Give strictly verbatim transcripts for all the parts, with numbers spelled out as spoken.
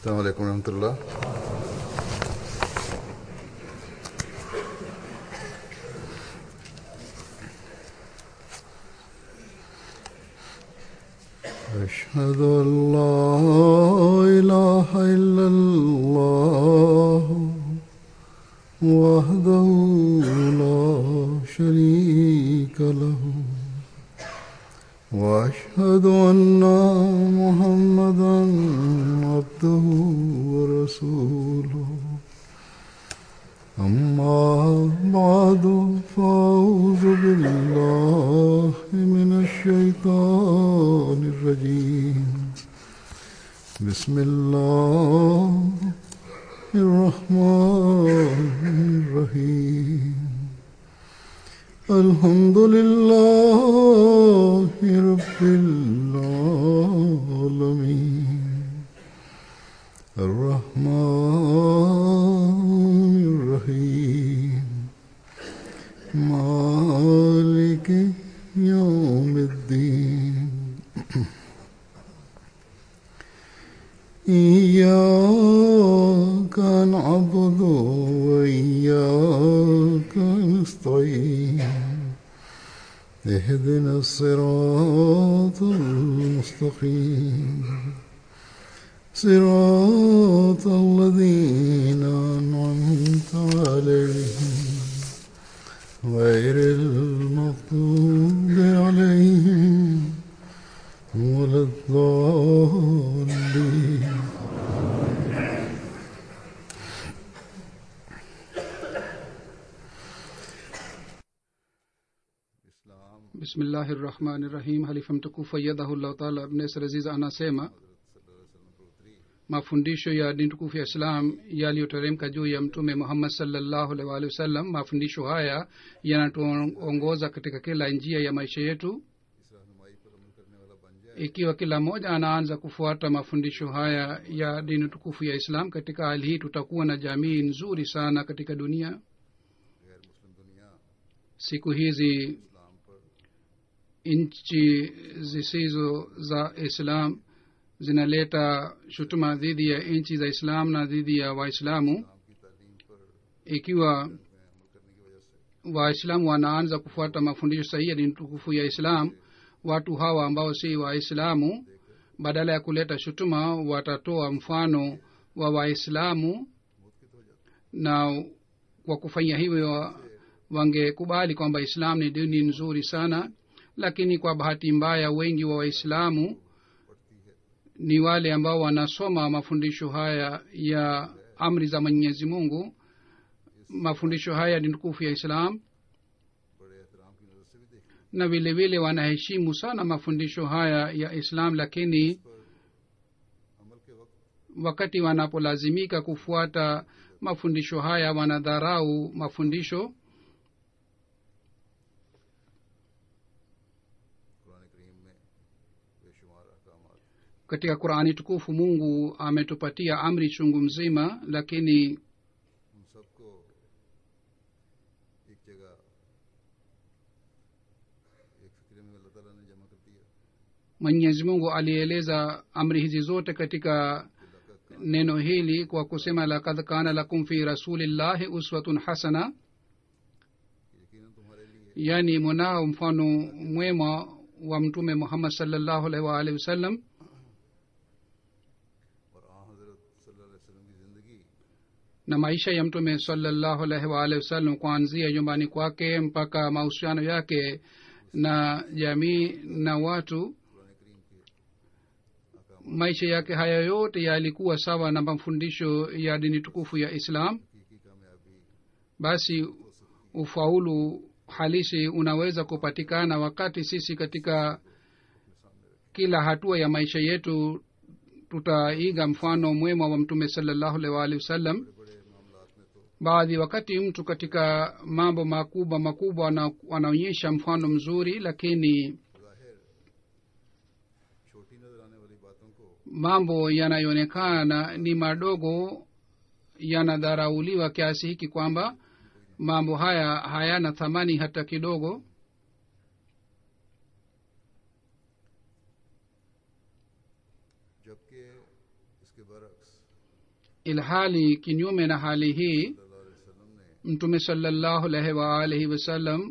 अस्सलाम वालेकुम रहमतुल्लाह। أشهد أن لا إله إلا الله وحده لا شريك له وأشهد أن محمدا عبده ورسوله أما بعد فأعوذ بالله من الشيطان الرجيم بسم الله الرحمن الرحيم الحمد لله رب العالمين الرحمن الرحيم مالك يوم الدين إياك نعبد وإياك نستعين اهدنا الصراط المستقيم صراط الذين أنعمت عليهم غير المغضوب عليهم ولا الضالين. Bismillahirrahmanirrahim. Halifa mtukufu ayyadahullah taala Ibn Nasir Aziz anasema mafundisho ya dini tukufu ya Islam yaliyoteremka juu ya mtume Muhammad sallallahu alaihi wasallam. Mafundisho haya yanatuongoza katika kila njia ya maisha yetu. Ikiwa kila mmoja anaanza kufuata mafundisho haya ya dini tukufu ya Islam, katika hali hii tutakuwa na jamii nzuri sana katika dunia. Siku hizi nchi zisizo za Islam zinaleta shutuma dhidi ya nchi za Islam na dhidi ya Waislamu. Ikiwa Waislamu wanaanza kufuata mafundisho sahihi ya dini tukufu ya Islam, watu hawa ambao si Waislamu, badala ya kuleta shutuma, watatoa mfano wa Waislamu, na kwa kufanya hivyo wangekubali kwamba Islam ni dini nzuri sana. Lakini kwa bahati mbaya, wengi wa Waislamu ni wale ambao wanasoma mafundisho haya ya amri za Mwenyezi Mungu, mafundisho haya ni tukufu ya Islam, na vile vile wanaheshimu sana mafundisho haya ya Islam. Lakini wakati wanapolazimika kufuata mafundisho haya, wanadharau mafundisho. Katika Qur'ani tukufu Mungu ametupatia amri chungu mzima, lakini Mwenyezi Mungu alieleza amri hizi zote katika neno hili kwa kusema laqad kana lakum fi rasulillahi uswatun hasana, yani mwanao mfano mwema wa mtume Muhammad sallallahu alaihi wa alihi wasallam. Na maisha ya mtume sallallahu alaihi wa alihi wasallam, kuanzia nyumbani kwake mpaka mahusiano yake na jamii na watu, maisha yake haya yote yalikuwa sawa na mafundisho ya dini tukufu ya Islam. Basi ufaulu halisi unaweza kupatikana wakati sisi katika kila hatua ya maisha yetu tutaiga mfano mwema wa mtume sallallahu alaihi wasallam. Baadhi wakati mtu katika mambo makubwa makubwa anaonyesha mfano mzuri, lakini mambo yanayoonekana ni madogo yanadharauliwa kiasi hiki kwamba mambo haya hayana thamani hata kidogo. ilhali kinyume na hali hii mtume sallallahu alaihi wa alihi wasallam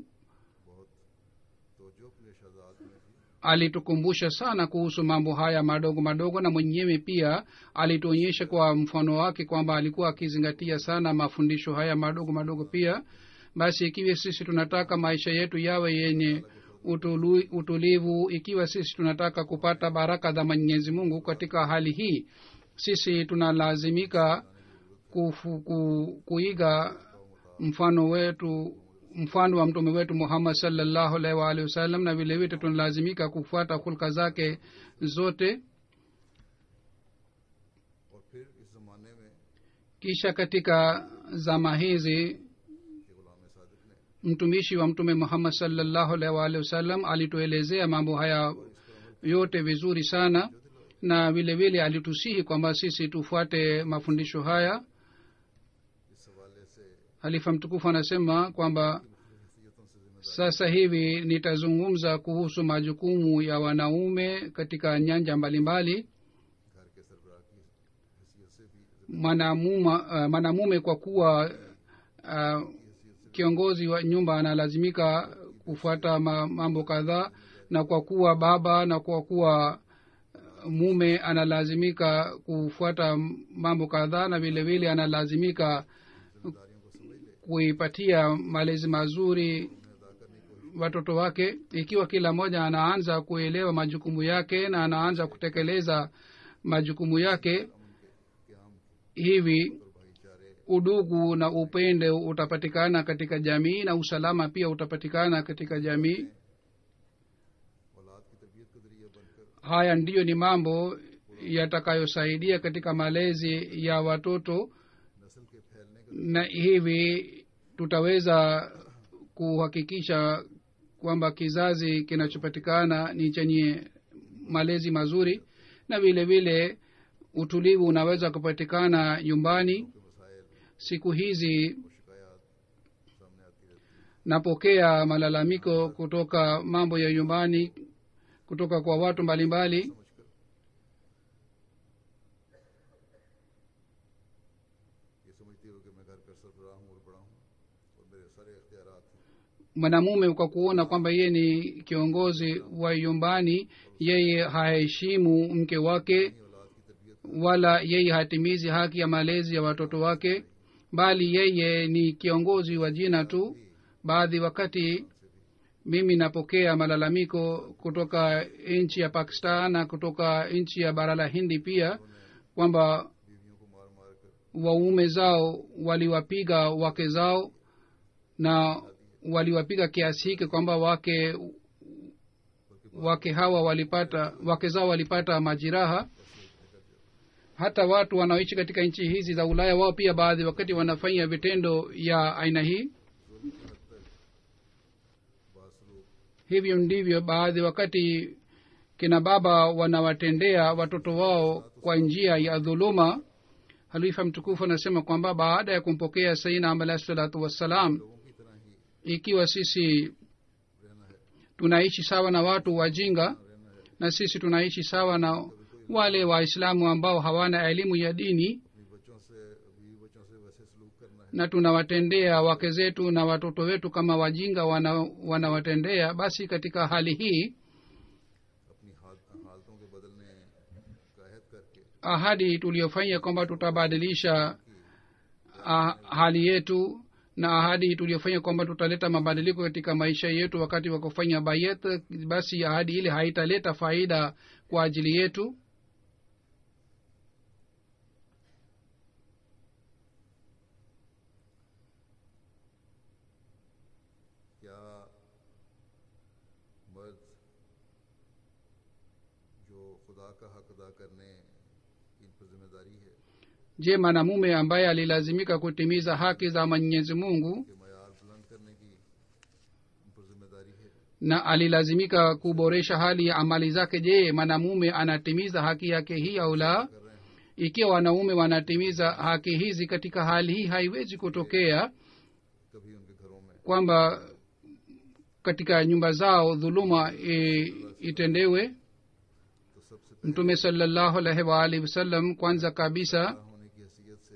alitukumbusha sana kuhusu mambo haya madogo madogo, na mwenyewe pia alituonyesha kwa mfano wake kwamba alikuwa akizingatia sana mafundisho haya madogo madogo pia. Basi ikiwa sisi tunataka maisha yetu yawe yenye utulu, utulivu, ikiwa sisi tunataka kupata baraka za Mwenyezi Mungu katika hali hii, sisi tunalazimika kufu, ku, kuiga mfano wetu mfano wa mtume wetu Muhammad sallallahu alaihi wa alihi wasallam, na vile vile tunalazimika kufuata hulka zake zote. Kisha katika zama hizi mtumishi wa mtume Muhammad sallallahu alaihi wa alihi wasallam alituelezea mambo haya yote vizuri sana, na vile vile alitusihi kwamba sisi tufuate mafundisho haya. Halifa mtukufu anasema kwamba sasa hivi nitazungumza kuhusu majukumu ya wanaume katika nyanja mbalimbali. Mwanamume uh, kwa kuwa uh, kiongozi wa nyumba analazimika kufuata mambo kadhaa, na kwa kuwa baba na kwa kuwa mume analazimika kufuata mambo kadhaa, na vile vile analazimika kuipatia malezi mazuri watoto wake. Ikiwa kila mmoja anaanza kuelewa majukumu yake na anaanza kutekeleza majukumu yake, hivi udugu na upendo utapatikana katika jamii, na usalama pia utapatikana katika jamii. Haya ndiyo ni mambo yatakayosaidia katika malezi ya watoto, na hivi tutaweza kuhakikisha kwamba kizazi kinachopatikana ni chenye malezi mazuri, na vile vile utulivu unaweza kupatikana nyumbani. Siku hizi napokea malalamiko kutoka mambo ya nyumbani kutoka kwa watu mbalimbali. Mwanamume kwa kuona kwamba yeye ni kiongozi wa nyumbani, yeye haheshimu mke wake, wala yeye hatimizi haki ya malezi ya watoto wake, bali yeye ni kiongozi wa jina tu. Baadhi wakati mimi napokea malalamiko kutoka nchi ya Pakistan na kutoka nchi ya bara la Hindi pia, kwamba waume zao waliwapiga wake zao, na waliwapiga kiasi hiki kwamba wake wake hawa walipata wake zao walipata majeraha. Hata watu wanaoishi katika nchi hizi za Ulaya, wao pia baadhi wakati wanafanya vitendo ya aina hii. Hivyo ndivyo baadhi wakati kina baba wanawatendea watoto wao kwa njia ya dhuluma. Halifa mtukufu anasema kwamba baada ya kumpokea Sayyidina Ahmad alayhi salatu wassalam, ikiwa sisi tunaishi sawa na watu wajinga, na sisi tunaishi sawa na wale waislamu ambao hawana elimu ya dini, na tunawatendea wake zetu na watoto wetu kama wajinga wana, wanawatendea, basi katika hali hii ahadi tuliyofanya kwamba tutabadilisha ah, hali yetu, na ahadi tuliyofanya kwamba tutaleta mabadiliko katika maisha yetu wakati wa kufanya bayat, basi ahadi ile haitaleta faida kwa ajili yetu. Je, mwanamume ambaye alilazimika kutimiza haki za Mwenyezi Mungu na alilazimika kuboresha hali ya amali zake, je, mwanamume anatimiza haki yake hii au la? Ikiwa wanaume wanatimiza haki hizi, katika hali hii haiwezi kutokea kwamba katika nyumba zao dhuluma e, itendewe. Mtume sallallahu alaihi wa alihi wasallam kwanza kabisa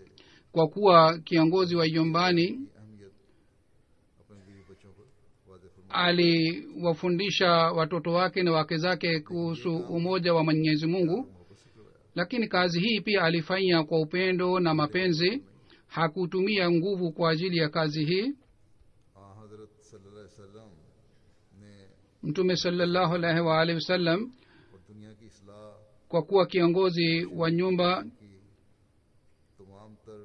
kwa kuwa kiongozi wa nyumbani अहमियत अपने बीवी बच्चों को वाज़े फरमा aliwafundisha watoto wake na wake zake kuhusu umoja wa Mwenyezi Mungu, lakini kazi hii pia alifanya kwa upendo na mapenzi. Hakutumia nguvu kwa ajili ya kazi hii. हज़रत सल्लल्लाहु अलैहि वसल्लम ने Mtume sallallahu alaihi wa alihi wasallam और दुनिया की इस्लाह kwa kuwa kiongozi wa nyumba की तमाम तर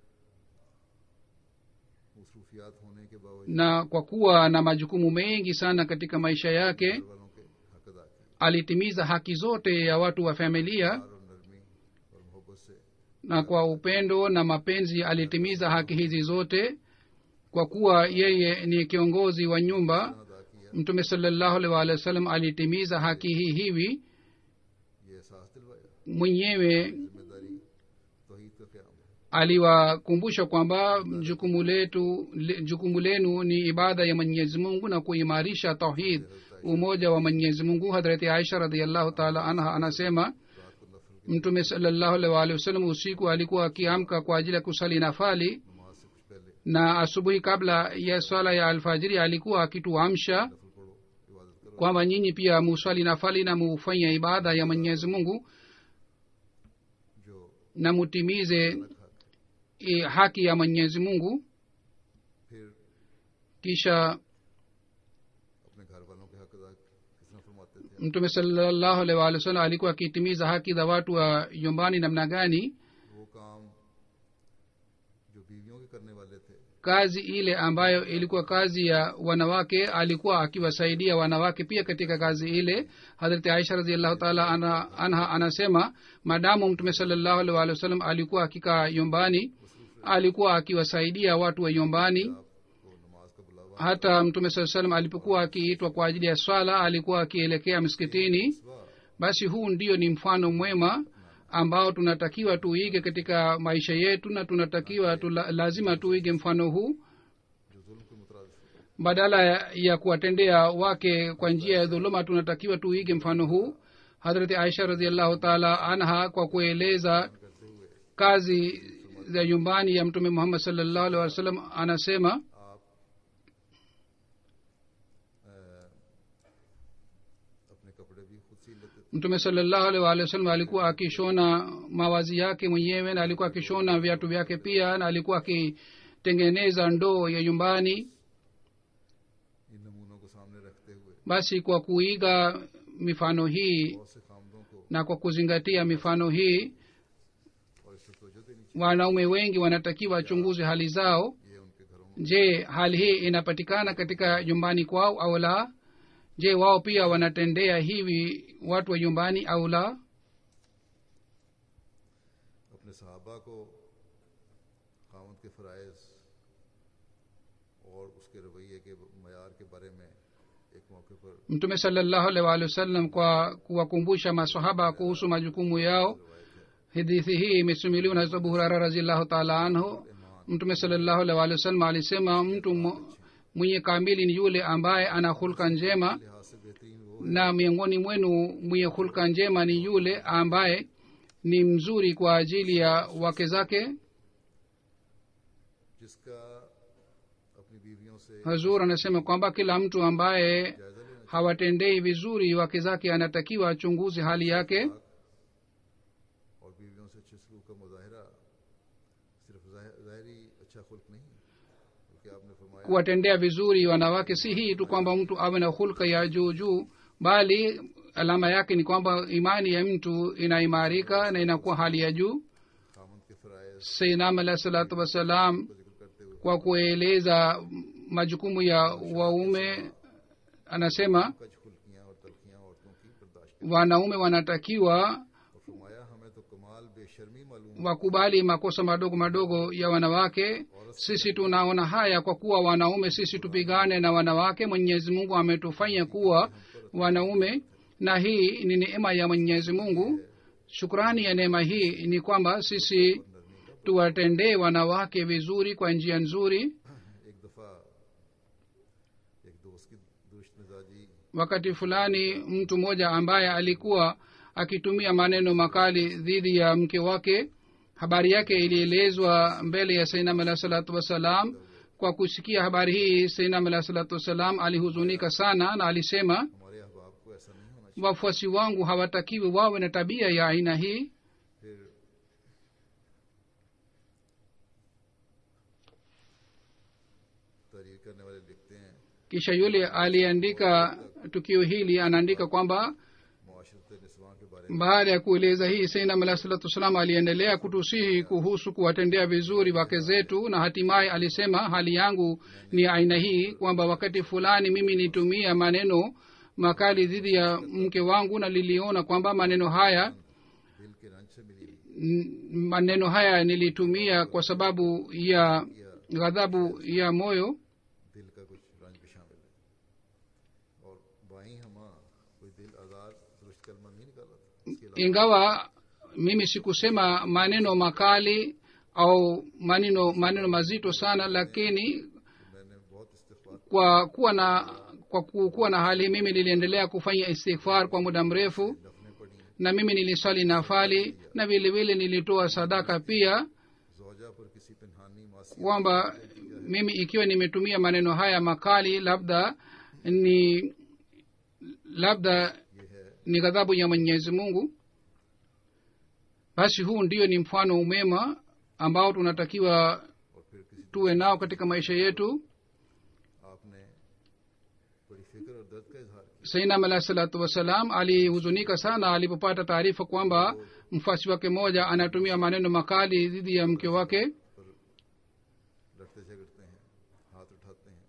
मसरूफियात होने के बावजूद na kwa kuwa na majukumu mengi sana katika maisha yake, वालों के हक अदा किए alitimiza haki zote ya watu wa familia, और नरमी और मोहब्बत से na kwa upendo na mapenzi alitimiza haki hizi zote. Kwa kuwa yeye ni kiongozi wa nyumba, अदा किया, Mtume sallallahu alaihi wa sallam alitimiza haki hii hivi ये एहसास दिलवाया mwenyewe. जिम्मेदारी तौहीद का क़याम है। Aliwakumbusha kwamba jukumu letu le- jukumu lenu ni ibada ya Mwenyezi Mungu na kuimarisha tauhid, umoja wa Mwenyezi Mungu. Hadhrati Aisha radhiallahu ta'ala anha anasema रात को नफल Mtume sallallahu alaihi wa sallam usiku alikuwa akiamka kwa ajili ya kusali nafali, नमाज से कुछ पहले na asubuhi kabla ya swala ya alfajiri alikuwa akituamsha नफल पढ़ो, इबादत करो। kwamba nyinyi pia muswali nafali na mufanye ibada ya Mwenyezi Mungu जो na mutimize eh, haki ya Mwenyezi Mungu. फिर Kisha अपने घर वालों के हक अदा किस तरह फरमाते थे? Mtume sallallahu alaihi wa sallam alikuwa akitimiza haki za watu wa nyumbani namna gani? वो काम जो बीवियों के करने वाले थे Kazi ile ambayo ilikuwa kazi ya wanawake alikuwa akiwasaidia wanawake pia katika kazi ile. Hadhrat Aisha radhiallahu ta'ala anha, anha anasema madamu Mtume sallallahu alaihi wa sallam alikuwa akikaa nyumbani, alikuwa akiwasaidia watu wa nyumbani. आपको नमाज का बुलावा Hata Mtume sallallahu alaihi wa sallam alipokuwa akiitwa kwa ajili ya swala alikuwa akielekea msikitini. Basi huu ndio ni mfano mwema ambao tunatakiwa tuige katika maisha yetu, na tunatakiwa tula, lazima tuige mfano huu जो जुल्म के मुतरादिफ badala ya, ya kuwatendea wake kwa njia ya dhuluma. Tunatakiwa tuige mfano huu. Hadhrati Aisha radhiallahu taala anha kwa kueleza kazi za nyumbani ya Mtume Muhammad sallallahu alaihi wasallam anasema आप अ, अपने कपड़े भी खुद सी लेते थे। Mtume sallallahu alaihi wasallam alikuwa akishona mawazi yake mwenyewe, na alikuwa akishona viatu vyake pia, na alikuwa akitengeneza ndoo ya nyumbani. इन नमूनों को सामने रखते हुए Basi kwa kuiga mifano hii बहुत से खामदों को na kwa kuzingatia mifano hii, और इससे तवज्जो देनी चाहिए। wanaume wengi wanatakiwa wachunguze hali zao. ये उनके घरों में Je, hali hii inapatikana katika nyumbani kwao au la? Je, wao pia wanatendea hivi watu wa nyumbani au la? अपने सहाबा को खामद के फ़राइज़ और उसके रवैये के मयार के बारे में एक मौके पर Mtume sallallahu alaihi wasallam kwa kuwakumbusha masahaba kuhusu majukumu yao. Hadithi hii imesimuliwa na Abu Hurairah radhiyallahu ta'ala anhu. Mtume sallallahu alaihi wasallam alisema mtu mu- mwenye kamili ni yule ambaye ana hulka njema, लिहाज से बेहतरीन वो na miongoni mwenu mwenye hulka njema ni yule ambaye ni mzuri kwa ajili ya wake zake. जिसका अपनी बीवियों से Hazur anasema kwamba kila mtu ambaye जायजा लेना hawatendei vizuri wake zake anatakiwa achunguze hali yake. और बीवियों से अच्छे सलूक का मुजाहरा सिर्फ ज़ाहि- ज़ाहिरी अच्छा खुल्क नहीं बल्कि आपने फरमाया Kuwatendea vizuri wanawake si hii tu kwamba mtu awe na hulka ya juu juu, bali alama yake ni kwamba imani ya mtu inaimarika na inakuwa hali ya juu. खामद के फ़राइज़ Sayyidina alayhi salatu wassalam को जिक्र करते हुए kwa kueleza majukumu ya waume anasema कच खुल्कियाँ और तलखियाँ औरतों की बर्दाश्त wanaume wanatakiwa और फरमाया हमें तो कमाल बेशर्मी मालूम wakubali makosa madogo madogo ya wanawake. Sisi tunaona haya kwa kuwa wanaume sisi tupigane na wanawake. Mwenyezi Mungu ametufanya kuwa wanaume, na hii ni neema ya Mwenyezi Mungu. Shukrani ya neema hii ni kwamba sisi tuwatendee wanawake vizuri kwa njia nzuri. एक दफ़ा एक दोस्त की दुरुस्त मिजाजी Wakati fulani mtu mmoja ambaye alikuwa akitumia maneno makali dhidi ya mke wake, habari yake ilielezwa mbele ya sainam alah salatu wassalam. kwa kusikia habari hii sainam alah salatu wassalam alihuzunika sana na alisema, हमारे अहबाब को ऐसा नहीं होना चाहिए। wafuasi wangu hawatakiwi wawe na tabia ya aina hii. फिर तहरीर करने वाले लिखते हैं, kisha yule aliandika tukio hili anaandika kwamba मुआशरत निस्वां के बारे में baada ya kueleza hii sainam alah salatu wassalam aliendelea kutusihi kuhusu kuwatendea vizuri wake zetu, na hatimaye alisema hali yangu ni aina hii kwamba wakati fulani mimi nitumia maneno makali dhidi ya mke wangu, na liliona kwamba maneno haya दिल के रंज से मिली n- maneno haya nilitumia kwa sababu ya ghadhabu ya moyo. दिल का कुछ रंज भी शामिल है। और बाई हमा कोई दिल आज़ाद दुरुस्त कलमा नहीं निकाला था। इसके अलावा ingawa mimi sikusema maneno makali au maneno maneno mazito sana, lakini मैंने बहुत इस्तिग़फ़ार kwa kuwa na kwa kuwa na hali mimi niliendelea kufanya istighfar kwa muda mrefu, दफने पड़ी, na mimi nilisali nafali na vile vile nilitoa sadaka pia, ज़ौजा पर किसी पिनहानी मासी kwamba mimi ikiwa nimetumia maneno haya makali labda ni labda ये है। ni ghadhabu ya Mwenyezi Mungu. Basi huu ndio ni mfano umema ambao tunatakiwa और फिर किसी tuwe nao katika maisha yetu. आपने बड़ी फिक्र और दर्द का इजहार किया। sainam alah salatu wassalam alihuzunika sana alipopata taarifa kwamba mfasi wake mmoja anatumia maneno makali dhidi ya mke wake. पर लड़ते झगड़ते हैं, हाथ उठाते हैं,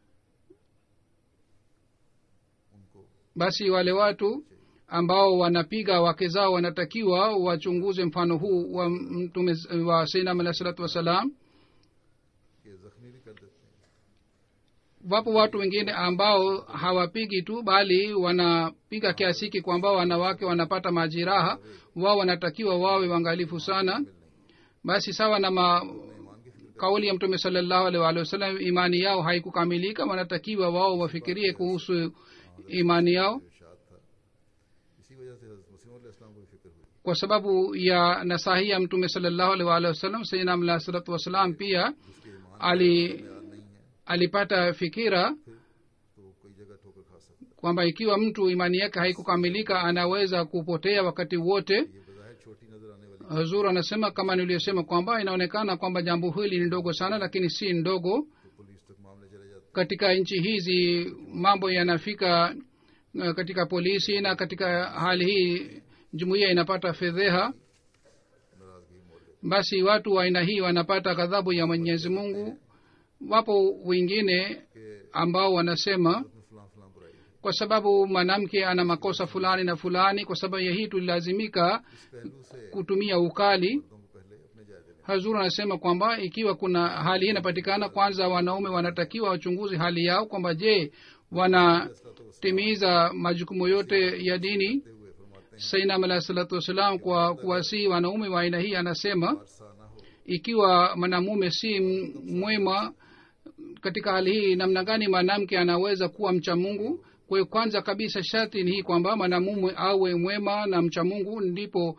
उनको Basi wale watu ambao wanapiga wake zao wanatakiwa wachunguze mfano huu wa mtume wa sainam alah salatu wassalam. के जख्मी भी कर देते हैं। Wapo watu wengine ambao hawapigi tu bali wanapiga kiasi hiki kwamba wanawake wanapata majeraha. Wao wanatakiwa wawe waangalifu sana. Basi sawa na ma, ईमान की फिक्र kauli ya mtume sallallahu alaihi wa sallam, imani yao haikukamilika, wanatakiwa wao wafikirie kuhusu imani yao. इरशाद था, इसी वजह से हज़रत मसीह मौऊद अलैहिस्सलाम को भी फिक्र हुई। Kwa sababu ya nasahi ya mtume sallallahu alaihi wa sallam, sayyidina alayhi salatu wasalam pia जिसके ईमान ali याद नहीं है alipata fikira तो वो कई जगह ठोकर खा सकता है। kwamba ikiwa mtu imani yake haikukamilika anaweza kupotea wakati wote. ये बज़ाहिर छोटी नजर आने वाली Huzur anasema kama niliyosema kwamba inaonekana kwamba jambo hili ni ndogo sana, lakini si ndogo. तो पुलिस तक मामले चले जाते Katika nchi hizi mambo yanafika uh, katika polisi, na katika hali hii jumuiya inapata fedheha. हैं, नाराजगी मोड़ देते Basi watu wa aina hii wanapata ghadhabu ya Mwenyezi Mungu. Wapo wengine हैं कि ambao wanasema उसमें फलां फलां बुराई है। kwa sababu mwanamke ana makosa fulani na fulani, kwa sababu ya hii tulilazimika इस पहलू से kutumia ukali. मर्दों को पहले अपने जायजे लें। Hazur anasema kwamba ikiwa kuna hali hii inapatikana, kwanza wanaume wanatakiwa wachunguze hali yao kwamba je, wanatimiza majukumu yote ya dini. हुए फरमाते हैं sainam alah salatu wassalam kwa kuwasihi wanaume wa aina hii anasema, हादसा ना हो, ikiwa mwanamume si m- mwema katika hali hii, namna gani mwanamke anaweza kuwa mcha Mungu? Kwa hiyo kwanza kabisa sharti ni hii kwamba mwanamume awe mwema na mcha Mungu, ndipo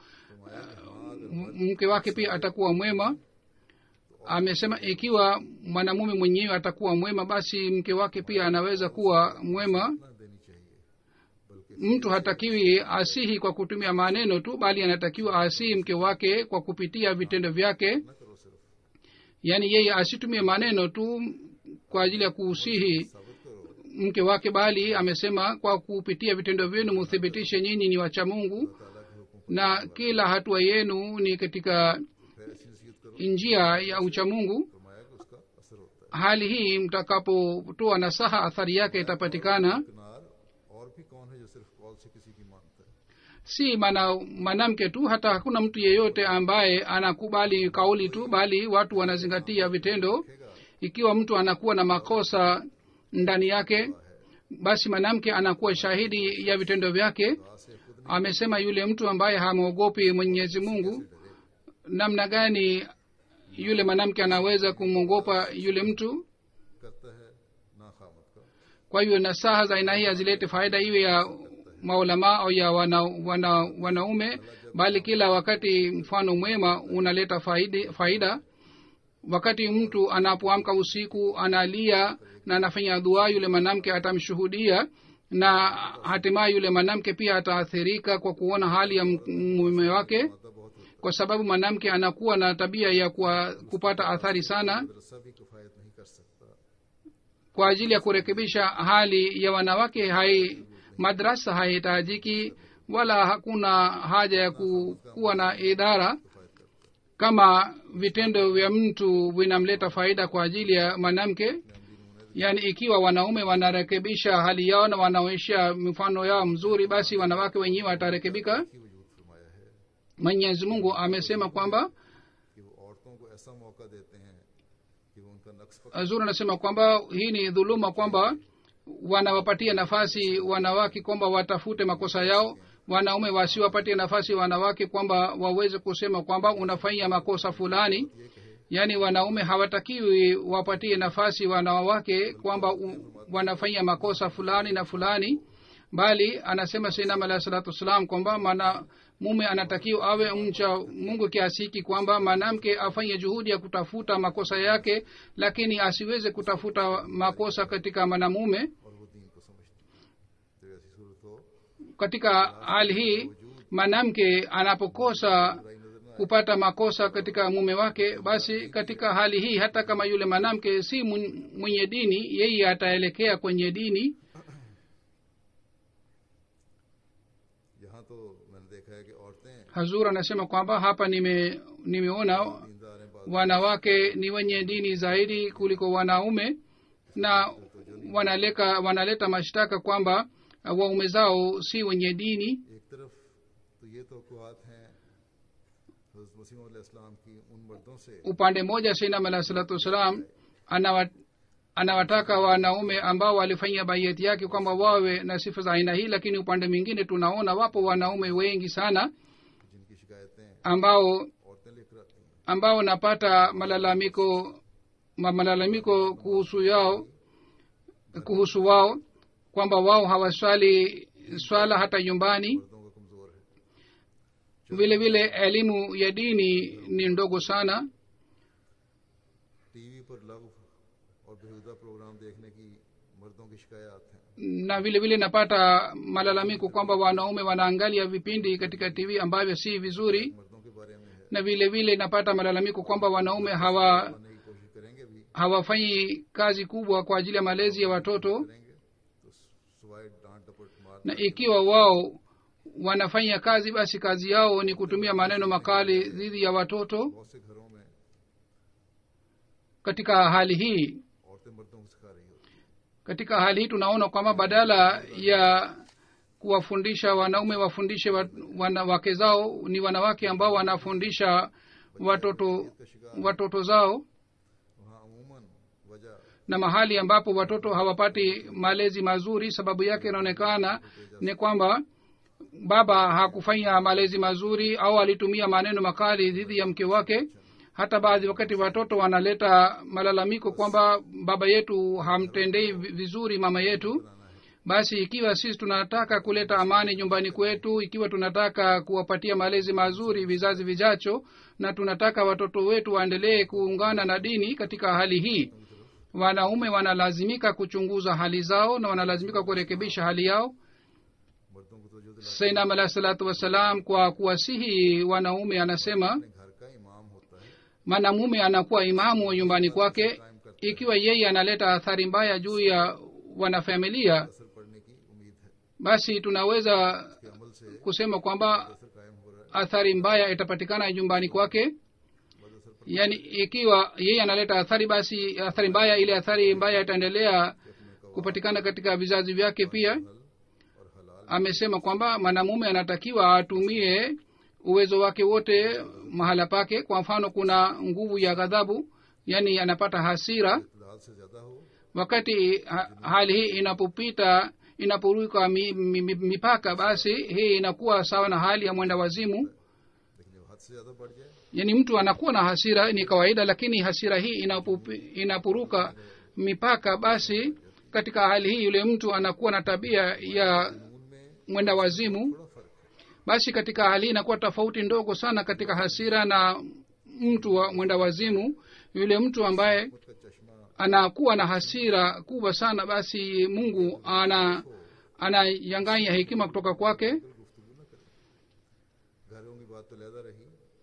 m- mke wake pia atakuwa mwema. Amesema ikiwa mwanamume mwenyewe atakuwa mwema, basi mke wake pia anaweza kuwa mwema. ना देनी चाहिए, बल्कि Mtu hatakiwi asihi kwa kutumia maneno tu, bali anatakiwa asihi mke wake kwa kupitia vitendo vyake. न करो सिर्फ Yaani yeye asitumie maneno tu kwa ajili ya kuusihi साबित करो mke wake, bali amesema kwa kupitia vitendo vyenu muthibitishe nyinyi ni wacha Mungu, ताला के हुक्म na kila hatua yenu ni katika फिर ऐसी नसीहत करो, njia ya ucha Mungu. फरमाया कि उसका असर होता है। Hali hii mtakapotoa nasaha, athari yake itapatikana. किनार और भी कौन है जो सिर्फ कॉल से किसी की मानता है? Si mana mwanamke tu, hata hakuna mtu yeyote ambaye anakubali kauli tu, bali watu wanazingatia vitendo. Ikiwa mtu anakuwa na makosa ndani yake, basi mwanamke anakuwa shahidi ya vitendo vyake. Amesema yule mtu ambaye hamwogopi Mwenyezi Mungu, namna gani yule mwanamke anaweza kumwogopa yule mtu? करता है ना खामत का, Kwa hiyo nasaha za aina hii hazilete faida, iwe ya maulama au ya wana, wana, wanaume, bali kila wakati mfano mwema unaleta faida, faida wakati mtu anapoamka usiku analia na anafanya dua, yule mwanamke atamshuhudia na hatimaye yule mwanamke pia ataathirika kwa kuona hali ya mume wake, kwa sababu mwanamke anakuwa na tabia ya kwa kupata athari sana. Kwa ajili ya kurekebisha hali ya wanawake, hai madrasa haihitajiki wala hakuna haja ya ku, kuwa na idara. Kama vitendo vya mtu vinamleta faida kwa ajili ya mwanamke, yani ikiwa wanaume wanarekebisha hali yao na wanaonyesha mfano yao mzuri, basi wanawake wenyewe watarekebika. Mwenyezi Mungu amesema kwamba Azuri anasema kwamba hii ni dhuluma, kwamba wanawapatia nafasi wanawake kwamba watafute makosa yao. Wanaume wasiwapatie nafasi wanawake kwamba waweze kusema kwamba unafanya makosa fulani. Yani wanaume hawatakiwi wapatie nafasi wanawake kwamba wanafanya makosa fulani na fulani, bali anasema Sayyidina alayhi salatu wasalam kwamba maana mume anatakiwa awe mcha Mungu kiasi hiki kwamba mwanamke afanye juhudi ya kutafuta makosa yake, lakini asiweze kutafuta makosa katika mwanamume. Katika hali hii mwanamke anapokosa kupata makosa katika mume wake, basi katika hali hii hata kama yule mwanamke si mwenye dini, yeye ataelekea kwenye dini. Hazur anasema kwamba hapa nime nimeona wanawake ni wenye dini zaidi kuliko wanaume, na wanaleka wanaleta mashtaka kwamba waume zao si wenye dini. Upande mmoja Sayyidina alayhi salatu wasalam anawat, anawataka wanaume ambao walifanya bayati yake kwamba wawe na sifa za aina hii, lakini upande mwingine tunaona wapo wanaume wengi sana ambao ambao napata malalamiko malalamiko kuhusu yao kuhusu wao kwamba wao hawaswali swala hata nyumbani. Vile vile elimu ya dini ni ndogo sana. Na vile vile napata malalamiko kwamba wanaume wanaangalia vipindi katika T V ambavyo si vizuri, na vile vile napata malalamiko kwamba wanaume hawa hawafanyi kazi kubwa kwa ajili ya malezi ya watoto, na ikiwa wao wanafanya kazi basi kazi yao ni kutumia maneno makali dhidi ya watoto. Katika hali hii katika hali hii tunaona kwamba badala ya kuwafundisha wanaume wafundishe wanawake zao, ni wanawake ambao wanafundisha watoto watoto zao. Na mahali ambapo watoto hawapati malezi mazuri, sababu yake inaonekana ni kwamba baba hakufanya malezi mazuri au alitumia maneno makali dhidi ya mke wake. Hata baadhi wakati watoto wanaleta malalamiko kwamba baba yetu hamtendei vizuri mama yetu. Basi ikiwa sisi tunataka kuleta amani nyumbani kwetu, ikiwa tunataka kuwapatia malezi mazuri vizazi vijacho, na tunataka watoto wetu waendelee kuungana na dini, katika hali hii wanaume wanalazimika kuchunguza hali zao na wanalazimika kurekebisha hali yao. Sayyidina alayhi salatu wasalam kwa kuwasihi wanaume anasema mwanamume anakuwa imamu wa nyumbani kwake. Ikiwa yeye analeta athari mbaya juu ya wanafamilia, basi tunaweza kusema kwamba athari mbaya itapatikana nyumbani kwake. Yani ikiwa yeye analeta athari, basi athari mbaya ile athari mbaya itaendelea kupatikana katika vizazi vyake pia. Amesema kwamba mwanamume anatakiwa atumie uwezo wake wote mahala pake. Kwa mfano, kuna nguvu ya ghadhabu, yani anapata hasira. Wakati ha, hali hii inapopita inaporuka mi, mi, mi, mipaka, basi hii inakuwa sawa na hali ya mwenda wazimu. Yani mtu anakuwa na hasira ni kawaida, lakini hasira hii inapupi, inapuruka mipaka, basi katika hali hii yule mtu anakuwa na tabia ya mwenda wazimu. थोड़ा फर्क है. Basi katika hali inakuwa tofauti ndogo sana katika hasira na mtu wa mwenda wazimu. Yule mtu ambaye हिकमत का चश्मा anakuwa na hasira kubwa sana, basi mungu ana anayanganya hekima kutoka kwake. गुफ्तगू न करे. घरों की बात तो लहदा रही,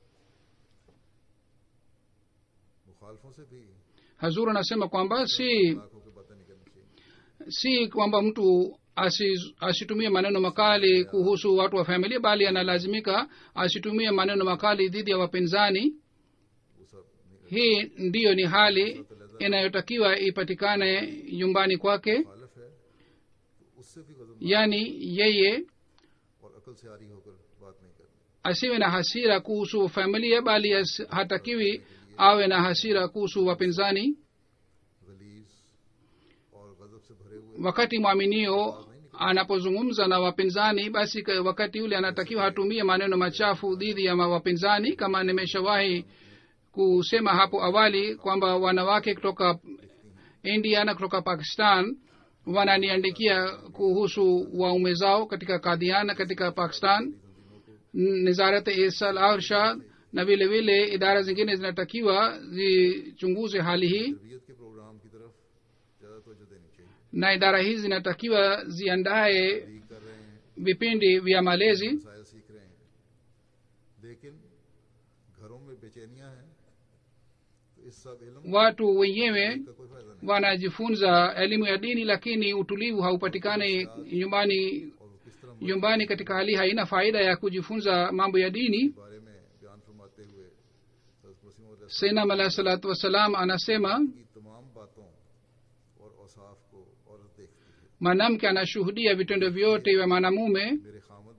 मुखालफों से भी Hazur anasema kwamba si आंखों की बातें नहीं करनी चाहिए. si kwamba mtu asi- asitumie maneno makali kuhusu watu wa familia, bali analazimika asitumie maneno makali dhidi ya wapinzani. वो सब नहीं. Hii ndiyo ni hali inayotakiwa ipatikane nyumbani kwake, मुखालिफ है तो उससे भी गजब yaani yeye और अकल से आरी होकर बात नहीं करनी. asiwe na hasira kuhusu familia, bali as- hatakiwi awe na hasira kuhusu wapinzani. गलीज और गजब से भरे हुए Wakati mwaminio anapozungumza na wapinzani, basi ka- wakati yule anatakiwa hatumie maneno machafu dhidi ya ma- wapinzani. Kama nimeshawahi kusema hapo awali kwamba wanawake kutoka india na kutoka pakistan wananiandikia kuhusu waume zao katika kadhiana katika pakistan. nizarat isal arshad na vile vile idara zingine zinatakiwa zichunguze hali hii, तरबियत के प्रोग्राम की तरफ ज़्यादा तवज्जो देनी चाहिए. na idara hizi zinatakiwa ziandae leak कर रहे हैं, vipindi vya malezi. मसाइल सीख रहे हैं, लेकिन घरों में बेचैनियां हैं, तो इस सब इल्म Watu wenyewe का कोई फायदा नहीं. wanajifunza elimu ya dini, lakini utulivu haupatikani nyumbani. और वो किस तरह Nyumbani katika hali haina faida ya kujifunza mambo ya dini. के बारे में बयान फरमाते हुए हज़रत मसीह मौद Sayyidina alayhi salatu wassalam anasema की तमाम बातों और औसाफ को औरत देखती है. mwanamke anashuhudia vitendo vyote vya mwanamume, मेरे खामद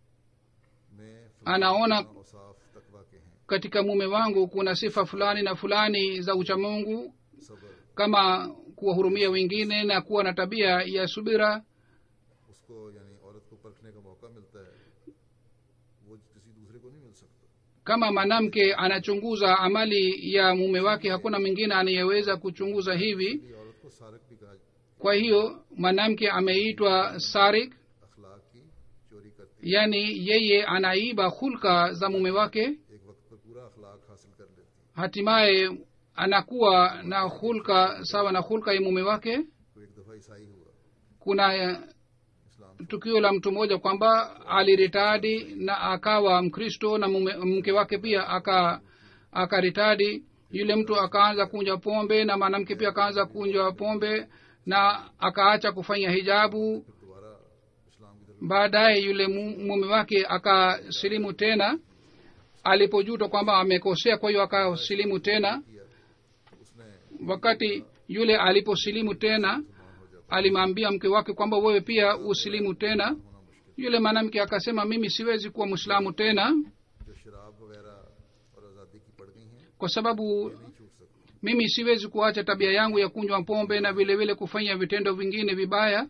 में anaona औसाफ तकवा के हैं, katika mume wangu kuna sifa fulani na fulani za uchamungu, सब्र, kama kuwahurumia wengine na kuwa na tabia ya subira. उसको यानी औरत को परखने का मौका मिलता है, वो किसी दूसरे को नहीं मिल सकता. Kama mwanamke anachunguza amali ya mume wake, hakuna mwingine anayeweza kuchunguza hivi. ये औरत को सारक भी कहा, Kwa hiyo mwanamke ameitwa sarik, अखलाक की चोरी करती yani yeye anaiba hulka za mume wake, है, एक वक्त पर पूरा अखलाक हासिल कर लेती है. hatimaye anakuwa na hulka sawa na hulka ya mume wake. कोई एक दफा ईसाई हुआ, Kuna इस्लाम tukio la mtu mmoja kwamba aliritadi na akawa mkristo na mume, mke wake pia aka akaritadi. Yule mtu akaanza kunywa pombe na mwanamke pia akaanza kunywa pombe na akaacha kufanya hijabu. फिर दोबारा इस्लाम की तरफ Baadaye yule mu- mume wake akasilimu tena, alipojuta kwamba amekosea, kwa hiyo akasilimu tena. किया, उसने Wakati yule aliposilimu tena, alimwambia mke wake kwamba wewe pia usilimu tena. होना मुश्किल, Yule mwanamke akasema, mimi siwezi kuwa mwislamu tena जो शराब वगैरह और आज़ादी की पड़ गई हैं, kwa sababu नहीं छूट सकती. mimi siwezi kuacha tabia yangu ya kunywa pombe na vile vile kufanya vitendo vingine vibaya.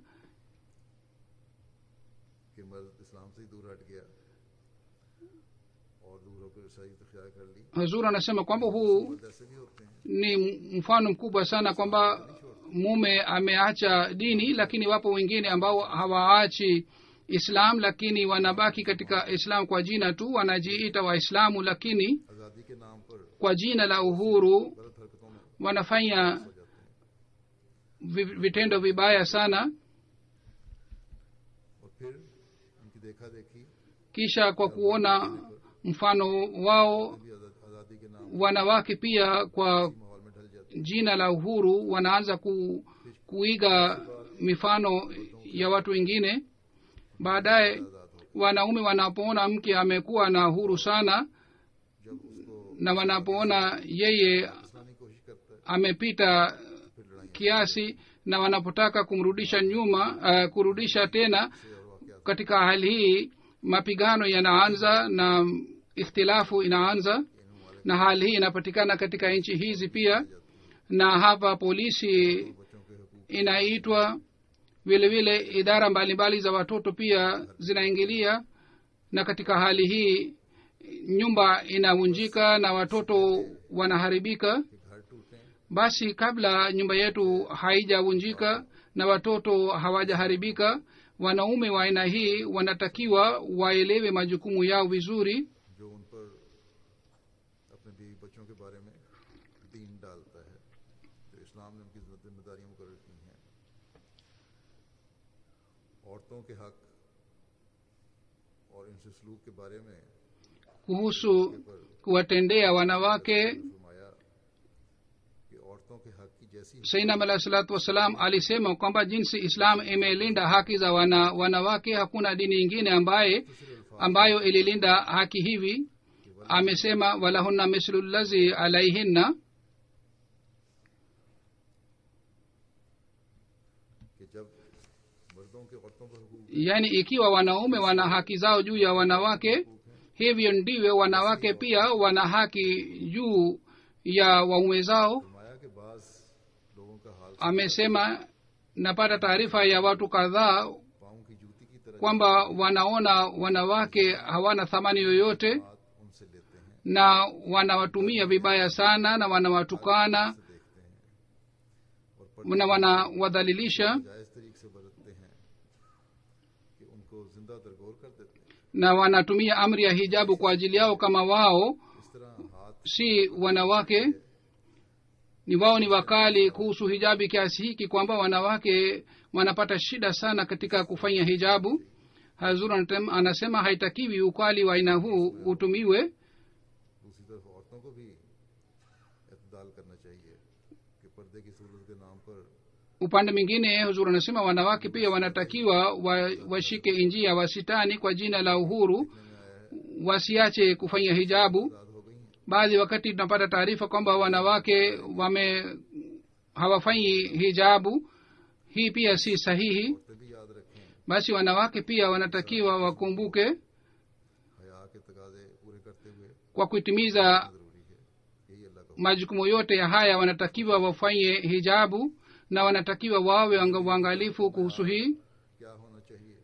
कि मर्द इस्लाम से ही दूर हट गया और दूर होकर ईसाई इख्तियार कर ली. Hazur anasema kwamba huu मर्द ऐसे भी होते हैं, ni mfano mkubwa sana kwamba mume ameacha dini, lakini wapo wengine ambao hawaachi islam lakini wanabaki katika islam kwa jina tu, wanajiita waislamu, lakini आज़ादी के नाम पर kwa jina la uhuru गलत हरकतों में wanafanya हो जाते हैं. vi- vitendo vibaya sana. और फिर उनकी देखा देखी Kisha kwa kuona mfano wao, भी आज़ा- आज़ादी के नाम wanawake pia kwa माहौल में ढल जाती jina la uhuru wanaanza ku, kuiga mifano ya watu wengine. Baadaye आज़ाद हो. wanaume wanapoona mke amekuwa na uhuru sana जब उसको na wanapoona yeye फंसाने की कोशिश करता है, amepita फिर लड़ाई kiasi na wanapotaka kumrudisha nyuma, uh, kurudisha tena, से और वाक़यात katika hali hii mapigano yanaanza na ikhtilafu inaanza, na hali hii inapatikana katika nchi hizi pia. Na hapa polisi बच्चों के हकूक़ inaitwa, vile vile idara mbalimbali za watoto pia zinaingilia, na katika hali hii nyumba inavunjika na watoto wanaharibika. के घर टूटे, Basi kabla nyumba yetu haijavunjika na watoto hawajaharibika, wanaume wa aina hii wanatakiwa waelewe majukumu yao vizuri जो उन पर अपने बीवी बच्चों के बारे में दीन डालता है, जो इस्लाम ने उनकी जिम्मेदारियां मुकर्रर की हैं। औरतों के हक और इनसे सलूक के बारे में kuhusu kuwatendea wanawake. फरमाया कि औरतों के हक की जैसी sainam alah salatu wassalam alisema kwamba jinsi islam imelinda haki za wana, wanawake hakuna dini ingine ambaye ambayo ililinda haki hivi. amesema walahunna mislu llazi alaihinna, कि जब मर्दों के औरतों पर हुकूक yaani ikiwa wanaume wana haki zao juu ya wanawake, hivyo ndivyo wanawake pia wana haki juu ya waume zao. फरमाया कि बाज लोगों का हाल amesema napata taarifa ya watu kadhaa पाँव की जूती की तरह kwamba wanaona wanawake hawana thamani yoyote बात उनसे लेते हैं, na wanawatumia vibaya sana na wanawatukana देखते हैं और na wanawadhalilisha जायज तरीके से बरतते हैं कि उनको जिंदा दरगोर कर देते हैं। na wanatumia amri ya hijabu kwa ajili yao kama wao इस तरह हाथ si wanawake. Ni wao ni wakali kuhusu hijabi kiasi hiki kwamba wanawake wanapata shida sana katika kufanya hijabu. Hazur anatem- anasema haitakiwi ukali wa aina huu utumiwe. दूसरी तरफ औरतों को भी एतदाल करना चाहिए कि पर्दे की सूरत के नाम पर Upande mwingine huzur anasema wanawake pia wanatakiwa wa, washike njia wasitani kwa jina la uhuru, wasiache kufanya hijabu. आजाद हो गई हैं। Baadhi wakati tunapata taarifa kwamba wanawake wame hawafanyi hijabu. Hii pia si sahihi. औरतें भी याद रखें, Basi wanawake pia wanatakiwa wakumbuke हया के तकाजे पूरे करते हुए kwa kutimiza जरूरी है। यही अल्लाह का majukumu yote ya haya wanatakiwa wafanye hijabu na wanatakiwa wawe wanga- waangalifu kuhusu hii. क्या होना चाहिए,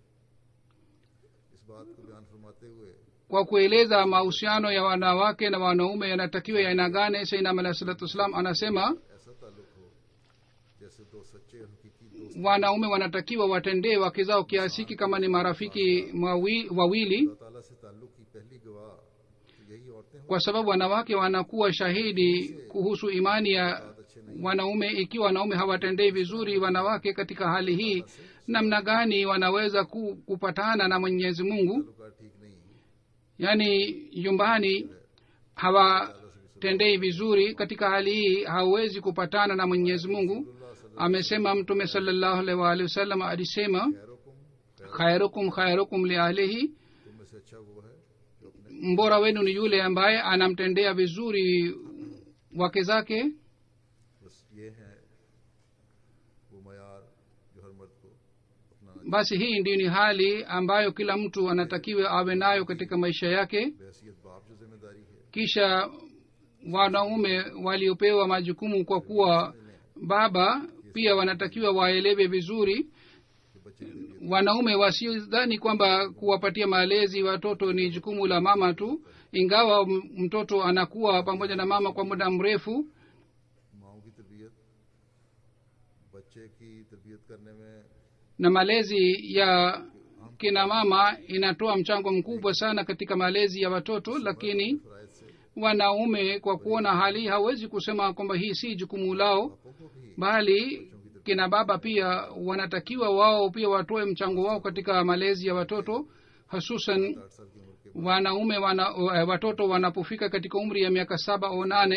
इस बात को बयान फरमाते हुए Kwa kueleza mahusiano ya wanawake na wanaume yanatakiwa ya aina gani, sayyidina alayhi salatu wasalam anasema ऐसा ताल्लुक हो जैसे दो सच्चे और हकीकी दोस्त wanaume wanatakiwa watendee wake zao kiasi hiki kama ni marafiki mawi- wawili, अल्लाह ताला से ताल्लुक की पहली गवाह तो यही औरतें हों। kwa sababu wanawake wanakuwa shahidi kuhusu imani ya wanaume. Ikiwa wanaume hawatendei vizuri wanawake katika hali hii, namna gani wanaweza ku, kupatana na Mwenyezi Mungu? ताल्लुकात ठीक नहीं, Yaani nyumbani hawatendei vizuri, katika hali hii hawezi kupatana na Mwenyezi Mungu. Amesema Mtume sallallahu alaihi wa alihi wasallam alisema, खैरुकुम khairukum khairukum li ahlihi, तुम में से अच्छा वो है जो अपने mbora wenu ni yule ambaye anamtendea vizuri wake zake. बस ये है वो मयार जो हर मर्द को अपनाना Basi hii ndiyo ni hali ambayo kila mtu anatakiwa awe nayo katika maisha yake. बहसीत बाप जो जिम्मेदारी है Kisha wanaume waliopewa majukumu kwa kuwa baba pia wanatakiwa waelewe vizuri. कि बच्चे की तरबियत Wanaume wasidhani kwamba kuwapatia malezi watoto ni jukumu la mama tu, ingawa m- mtoto anakuwa pamoja na mama kwa muda mrefu. माओ की तरबियत बच्चे की तरबियत करने में Na malezi ya kina mama inatoa mchango mkubwa sana katika malezi ya watoto, lakini फरायद से wanaume kwa kuona hali hawezi kusema kwamba hii si jukumu lao, बापों को भी bali kina baba pia wanatakiwa wao pia watoe mchango wao katika malezi ya watoto, hususan आठ साल की उम्र के wanaume wana, eh, watoto wanapofika katika umri ya miaka saba au nane.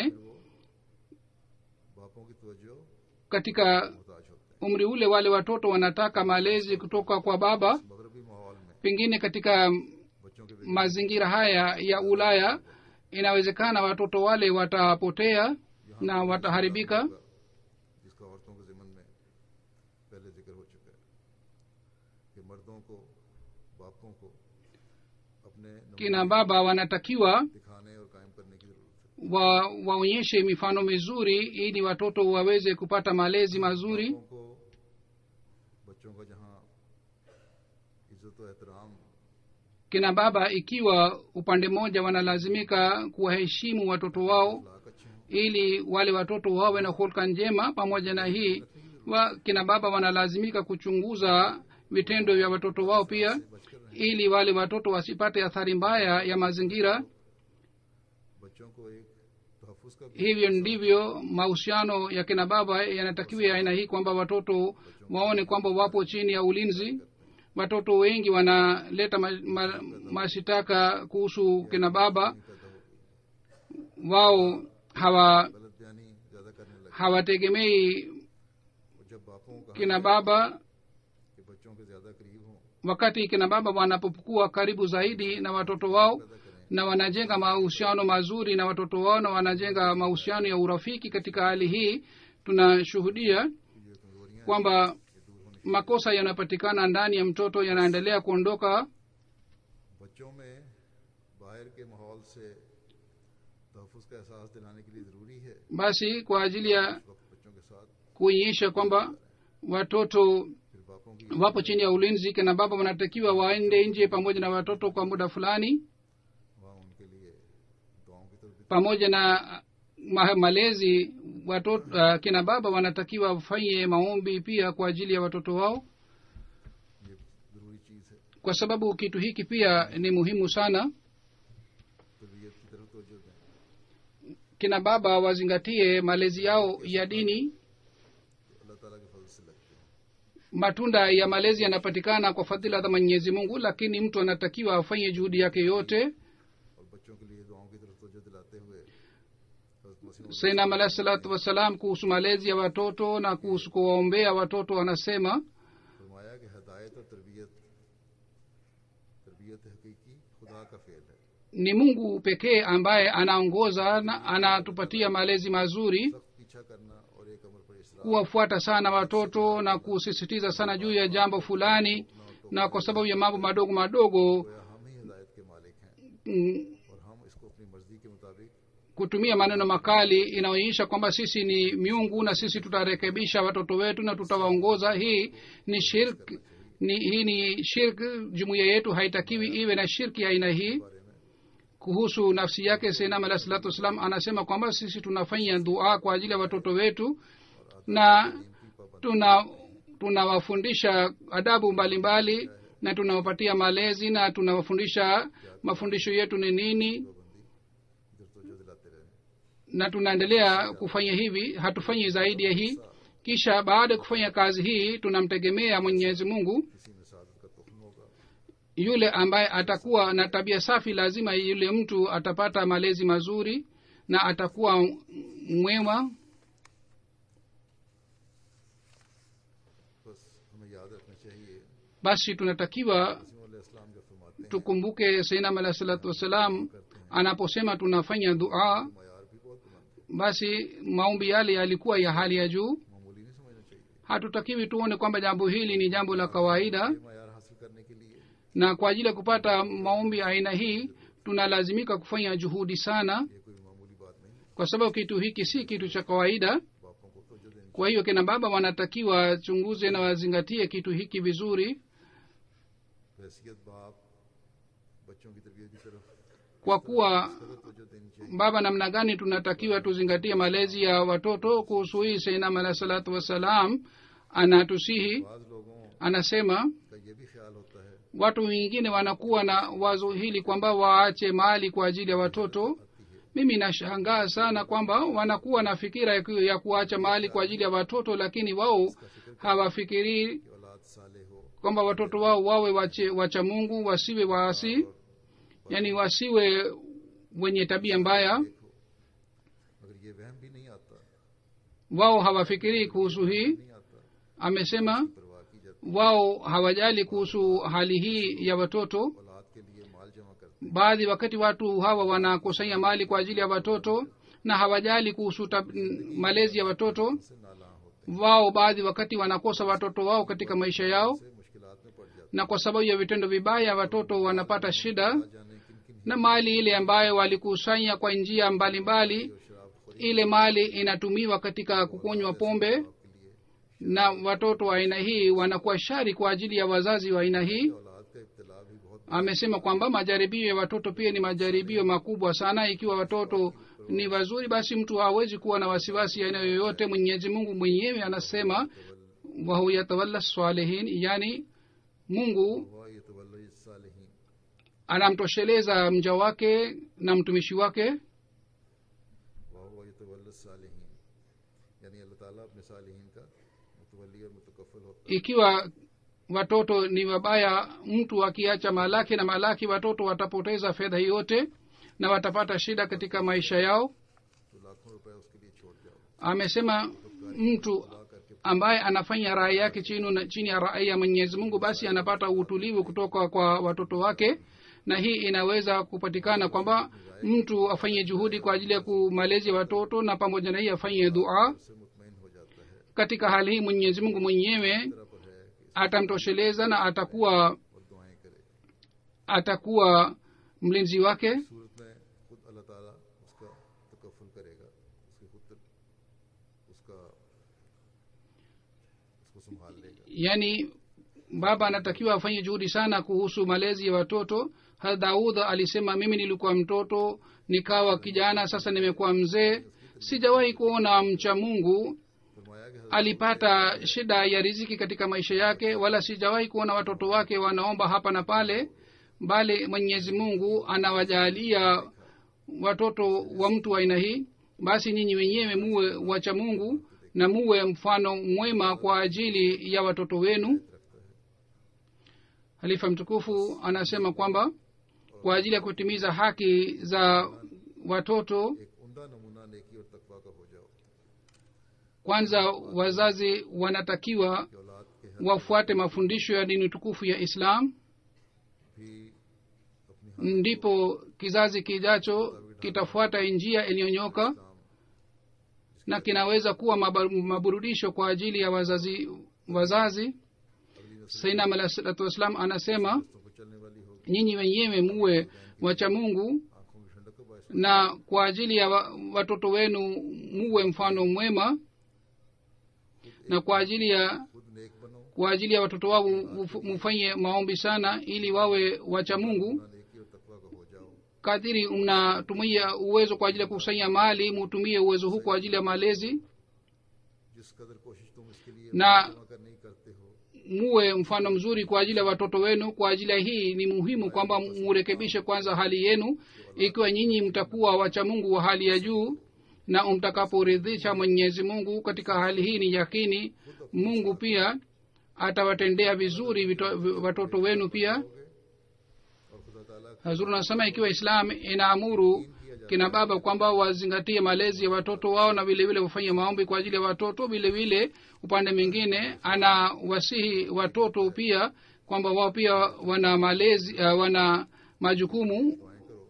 बापों की तवज्जो Katika मुहताज होते हैं। umri ule wale watoto wanataka malezi kutoka kwa baba. मगरबी माहौल में Pengine katika बच्चों के mazingira haya ya Ulaya inawezekana watoto wale watapotea na wataharibika. जिसका औरतों के ज़िमन में पहले जिक्र हो चुका है कि मर्दों को बापों को अपने नमूने Kina baba wanatakiwa दिखाने और कायम करने की जरूरत है। wa, waonyeshe mifano mizuri ili watoto waweze kupata malezi mazuri. बापों को बच्चों का जहाँ इज्जत और एहतराम Kina baba ikiwa upande mmoja wanalazimika kuwaheshimu watoto wao लाक अच्छे हों, ili wale watoto wawe na hulka njema, pamoja na hii wa, kina baba wanalazimika kuchunguza vitendo vya watoto wao pia से बचकर रहें। ili wale watoto wasipate athari mbaya ya mazingira. बच्चों को एक तहफ़्फ़ुज़ का भी hivyo ndivyo mahusiano ya kina baba yanatakiwa ya aina hii, kwamba watoto waone kwamba wapo chini ya ulinzi. watoto wengi wanaleta ma, ma, mashitaka kuhusu kina baba, wao hawa गलत बयानी ज़्यादा करने लगे। hawategemei और जब बापों को कहा kina baba. कि बच्चों के ज़्यादा करीब हों, wakati kina baba wanapokuwa karibu zaidi na watoto wao पैदा करें, na wanajenga mahusiano mazuri na watoto wao na wanajenga mahusiano ya urafiki, katika hali hii tunashuhudia कि जो कमजोरियाँ kwamba ये दूर होने makosa yanapatikana ndani ya mtoto yanaendelea kuondoka. बच्चों में बाहर के माहौल से तहफ़्फ़ुज़ का एहसास दिलाने के लिए ज़रूरी है basi kwa ajili ya उस वक्त बच्चों के साथ kuonyesha kwamba watoto फिर बापों की wapo chini ya ulinzi, kina baba wanatakiwa waende nje pamoja na watoto kwa muda fulani, वहाँ उनके लिए दुआओं की तरफ भी pamoja na ma- malezi watoto. Uh, kina baba wanatakiwa wafanye maombi pia kwa ajili ya watoto wao, ये ज़रूरी चीज़ है। kwa sababu kitu hiki pia ni muhimu sana. तरबियत की तरफ तवज्जो दें, Kina baba wazingatie malezi yao ya dini. तो अल्लाह ताला के फजल से लगते हैं। Matunda ya malezi yanapatikana kwa fadhila za Mwenyezi Mungu, lakini mtu anatakiwa afanye juhudi yake yote. और बच्चों के लिए दुआओं की तरफ तवज्जो दिलाते हुए हज़रत मसीह मौद Sayyidina alayhi salatu wassalam kuhusu malezi ya watoto na kuhusu kuwaombea watoto anasema, फरमाया कि हिदायत और तरबियत तरबियत हकीकी खुदा का फेल है। ni Mungu pekee ambaye anaongoza na anatupatia malezi mazuri. सख्त पीछा करना और एक अमर पर इसरार Kuwafuata sana watoto na kusisitiza sana juu ya jambo fulani, na kwa sababu ya mambo madogo madogo गोया हम ही हिदायत के मालिक हैं mm, और हम इसको अपनी मर्जी के मुताबिक kutumia maneno makali inaonyesha kwamba sisi ni miungu na sisi tutarekebisha watoto wetu na tutawaongoza. Hii ni shirk, ni hii ni shirk. Jumuiya yetu haitakiwi iwe na shirki ya aina hii. बारे में Kuhusu nafsi yake Sayyidina alayhi salatu wassalam anasema kwamba sisi tunafanya dua kwa ajili ya watoto wetu na tuna tunawafundisha adabu mbalimbali mbali, na tunawapatia malezi na tunawafundisha mafundisho yetu ni nini, इधर तवज्जो दिलाते रहे। na tunaendelea kufanya hivi, hatufanyi zaidi ya hii. Kisha baada ya kufanya kazi hii tunamtegemea Mwenyezi Mungu. किसी में सादत का तुख्म होगा, Yule ambaye atakuwa na tabia safi, lazima yule mtu atapata malezi mazuri na atakuwa mwema. बस हमें याद रखना चाहिए Basi tunatakiwa मसीह मौद इस्लाम जब फरमाते हैं tukumbuke Sayyidina alayhi salatu wassalam anaposema tunafanya dua, मयार भी बहुत बुलंद है, basi maombi yale yalikuwa ya hali ya juu. मामूली नहीं समझना चाहिए। Hatutakiwi tuone kwamba jambo hili ni jambo la kawaida, ये मयार हासिल करने के लिए na kwa ajili ya kupata maombi aina hii tunalazimika kufanya juhudi sana, ये कोई मामूली बात नहीं है। kwa sababu kitu hiki si kitu cha kawaida. बापों को तवज्जो देनी Kwa hiyo kina baba wanatakiwa chunguze na wazingatie kitu hiki vizuri, चाहिए। हैसियत बाप बच्चों की तरबियत की तरफ kwa kuwa तवज्जो देनी चाहिए। baba namna gani tunatakiwa tuzingatie malezi ya watoto. Kuhusu hii Sayyidina alayhi salatu wassalam anatusihi, बाज़ लोगों anasema का ये भी ख्याल होता है watu wengine wanakuwa na wazo hili kwamba waache mali kwa ajili ya watoto. Mimi nashangaa sana kwamba wanakuwa na fikira ya ku- ya kuacha mali kwa ajili ya watoto, lakini wao hawafikirii कि औलाद साले हो, kwamba watoto wao wawe wache, wacha Mungu, wasiwe waasi, yani wasiwe wenye tabia mbaya. देखो अगर ये वहम भी नहीं आता Wao hawafikirii kuhusu hii. नहीं आता Amesema परवाह की जाती wao hawajali kuhusu hali hii ya watoto. औलाद के लिए माल जमा करते Baadhi wakati watu hawa wanakusanya mali kwa ajili ya watoto na hawajali kuhusu tab- malezi ya watoto. से नाला होते Wao baadhi wakati wanakosa watoto wao katika maisha yao, से मुश्किलात में पड़ जाते na kwa sababu ya vitendo vibaya watoto wanapata shida, जाने किन किन na mali ile ambayo walikusanya kwa njia mbalimbali, शराब ile mali inatumiwa katika kukunywa pombe, के लिए na watoto wa aina hii wanakuwa shari kwa ajili ya wazazi wa aina hii. औलाद का इब्तिला भी बहुत Amesema kwamba majaribio ya watoto pia ni majaribio makubwa sana. Ikiwa watoto ni wazuri, basi mtu hawezi kuwa na wasiwasi aina yoyote. Mwenyezi Mungu mwenyewe anasema wahu yatawalla salihin, yani mungu वह ये तवल्लुज सालिहीन anamtosheleza mja wake na mtumishi wake. वह ये तवल्लुज सालिहीन यानी अल्लाह ताला अपने सालिहीन का मुतवल्ली और मुतकफ़िल होता है. Ikiwa watoto ni wabaya, mtu akiacha malaki na malaki, watoto watapoteza fedha yote na watapata shida katika maisha yao. तो लाखों रुपए उसके लिए छोड़ जाओ. Amesema mtu ambaye anafanya rai yake chini, chini ya rai ya Mwenyezi Mungu, basi anapata utulivu kutoka kwa watoto wake. Na hii inaweza kupatikana kwamba mtu afanye juhudi kwa ajili ya kumalezi watoto, na pamoja na hii afanye dua. उससे मुतमईन हो जाता है. Katika hali hii Mwenyezi Mungu mwenyewe तरफ है कि atamtosheleza na atakuwa और दुआएं करे. atakuwa mlinzi wake. सूरत में खुद अल्लाह ताला उसका तकफ़ुल करेगा, उसकी खुद उसका उसको संभाल लेगा. Yani baba anatakiwa afanye juhudi sana kuhusu malezi ya watoto. Hazrat Daud alisema, mimi nilikuwa mtoto nikawa kijana, sasa nimekuwa mzee, sijawahi kuona mcha Mungu फरमाया कि alipata shida ya riziki katika maisha yake, wala sijawahi kuona watoto wake wanaomba hapa na pale, bali Mwenyezi Mungu anawajalia watoto wa mtu wa aina hii. Basi nyinyi wenyewe muwe wacha Mungu na muwe mfano mwema kwa ajili ya watoto wenu. Halifa mtukufu anasema kwamba kwa ajili ya kutimiza haki za watoto, एक उम्दा नमूना नेकी और तकवा का हो जाओ. kwanza wazazi wanatakiwa कि औलाद के हक wafuate mafundisho ya dini tukufu ya Islam, भी अपनी ndipo kizazi kijacho kitafuata njia iliyonyoka इस्लाम na kinaweza kuwa mabar- maburudisho kwa ajili ya wazazi wazazi अगली नस्ल Sayyidina alayhi salatu wasalam anasema, को चलने वाली होगी. nyinyi wenyewe muwe wacha Mungu आंखों की ठंडक का बायस na kwa ajili ya wa- watoto wenu muwe mfano mwema, na kwa ajili ya खुद नेक बनो, kwa ajili ya watoto wao muf- mufanye maombi sana ili wawe wacha Mungu. ना नेकी और तकवा का हो जाओ. Kadiri mnatumia uwezo kwa ajili ya kukusanya mali, mutumie uwezo huu kwa ajili ya malezi, जिस कदर कोशिश तुम इसके लिए ना- जमा करने की करते हो, muwe mfano mzuri kwa ajili ya watoto wenu. Kwa ajili ya hii ni muhimu kwamba murekebishe kwanza hali yenu. Ikiwa nyinyi mtakuwa wacha Mungu wa hali ya juu na mtakaporidhisha Mwenyezi Mungu katika hali hii, ni yakini Mungu pia atawatendea vizuri vito- watoto wenu pia. और खुदा ताला Hazuru nasema, ikiwa Islam inaamuru kina baba kwamba wazingatie malezi ya watoto wao na vile vile wafanye maombi kwa ajili ya watoto, vile vile upande mwingine ana wasihi watoto pia kwamba wao pia wana malezi uh, wana majukumu.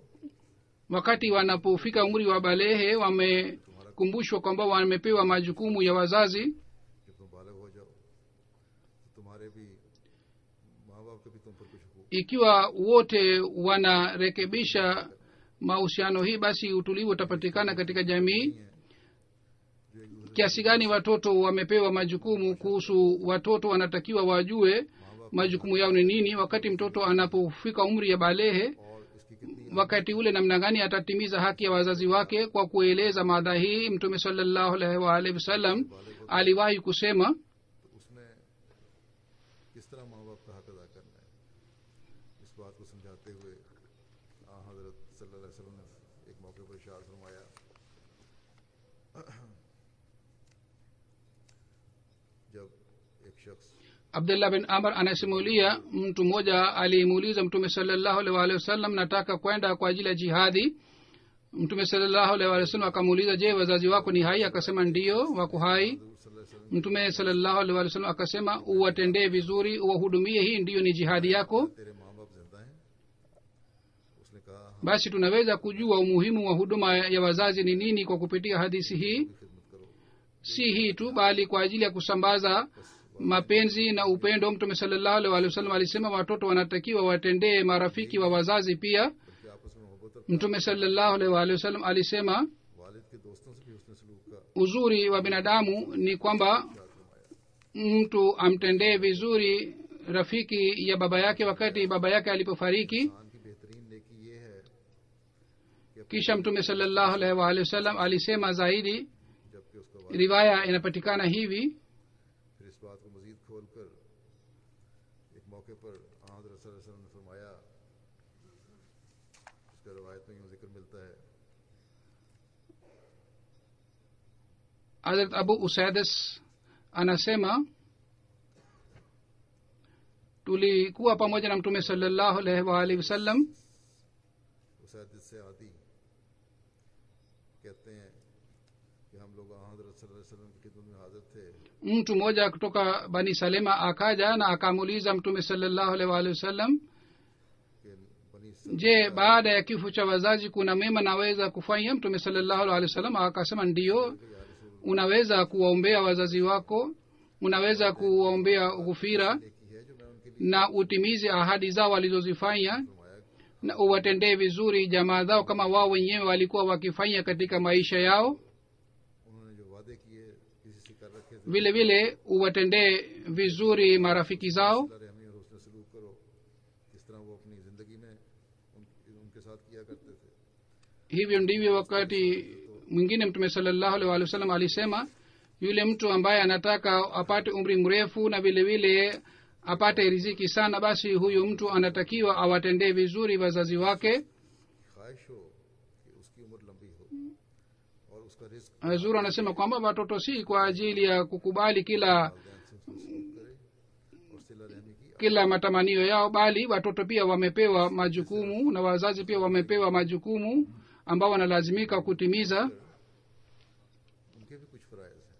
Wakati wanapofika umri wa balehe, wamekumbushwa kwamba wamepewa majukumu ya wazazi. जब तुम बालग हो जाओ तो तुम्हारे भी माँ बाप के भी तुम पर कुछ हुकूक Ikiwa wote wanarekebisha mahusiano hii, basi utulivu utapatikana katika jamii. हैं, जो एक दूसरे Kiasi gani watoto wamepewa majukumu, kuhusu watoto wanatakiwa wajue majukumu yao ni nini. Wakati mtoto anapofika umri ya balehe, और इसकी कितनी wakati ule namna gani atatimiza haki ya wazazi wake. Kwa kueleza mada hii, Mtume sallallahu alaihi wa alihi wasallam aliwahi kusema, तो उसमें किस तरह माँ बाप का हक अदा करना है, इस बात को समझाते हुए आ हजरत सल्लल्लाहु अलैहि वसल्लम ने एक मौके पर इरशाद फरमाया, जब एक शख्स Abdullah bin Amr anasimulia, mtu mmoja alimuuliza Mtume sallallahu alaihi wa alihi wasallam, nataka kwenda kwa ajili ya jihadi. Mtume sallallahu alaihi wa alihi wasallam akamuuliza, je, wazazi wako ni hai? Akasema ndiyo, wako hai. हजूर सल्लल्लाहु अलैहि वसल्लम Mtume sallallahu alaihi wa alihi wasallam akasema, uwatendee vizuri, uwahudumie, hii ndiyo ni jihadi yako. तेरे माँ बाप जिंदा हैं? उसने कहा हाँ, Basi tunaweza kujua umuhimu wa huduma ya wazazi ni nini kwa kupitia hadithi hii. खिदमत करो. Si hii tu, bali kwa ajili ya kusambaza mapenzi na upendo. Mtume sallallahu alaihi wa alihi wasallam alisema watoto wanatakiwa watendee marafiki wa wazazi pia. बल्कि आपस में मोहब्बत और Mtume sallallahu alaihi wa alihi wasallam alisema वालिद के दोस्तों से भी उसने सलूक का uzuri wa binadamu ni kwamba इरशाद फरमाया. mtu amtendee vizuri rafiki ya baba yake wakati baba yake alipofariki. इंसान की बेहतरीन नेकी ये है कि अपने Kisha Mtume sallallahu alaihi wa alihi wasallam alisema zaidi, जबकि उसका वालिद riwaya inapatikana hivi, फिर इस बात को मजीद खोल कर एक मौके मौके पर हज़रत सल्लल्लाहु अलैहि वसल्लम ने फरमाया, इसका रवायत में यूँ जिक्र मिलता है, Hazrat Abu Usaidas anasema tulikuwa pamoja na mtume sallallahu alaihi wa alihi wasallam. उसैदिस से आदि कहते हैं कि हम लोग हज़रत सल्लल्लाहु अलैहि वसल्लम की खिदमत में हाजिर थे. Mtu mmoja kutoka Bani Salema akaja na akamuuliza mtume sallallahu alaihi wa alihi wasallam, कि बनी je, baada ya kifo cha wazazi kuna mema naweza kufanya? Mtume sallallahu alaihi wasallam akasema ndiyo, unaweza kuwaombea wazazi wako, unaweza kuwaombea ghufira की है जो मैं उनके लिए na utimize ahadi zao walizozifanya, फरमाया. na uwatendee vizuri jamaa zao kama wao wenyewe walikuwa wakifanya katika maisha yao. उन्होंने जो वादे किए किसी से कर रखे थे, Vile vile uwatendee vizuri marafiki zao. अल्लाह रहमी और उसने सलूक करो, जिस तरह वो अपनी ज़िंदगी में उन, उनके साथ किया करते थे. Hivyo ndivyo wakati mwingine mtume sallallahu alaihi wasallam alisema, yule mtu ambaye anataka apate umri mrefu na vile vile apate riziki sana, basi huyu mtu anatakiwa awatendee vizuri wazazi wake. ख्वाहिश हो कि उसकी उम्र लंबी हो और उसका risk Hazur anasema kwamba watoto si kwa ajili ya kukubali kila वालिदैन से उसका सलूक करे और सिला रहमी की kila matamanio yao, bali watoto pia wamepewa majukumu na wazazi pia wamepewa majukumu ambao wanalazimika kutimiza. उनके भी कुछ फ़राइज़ हैं.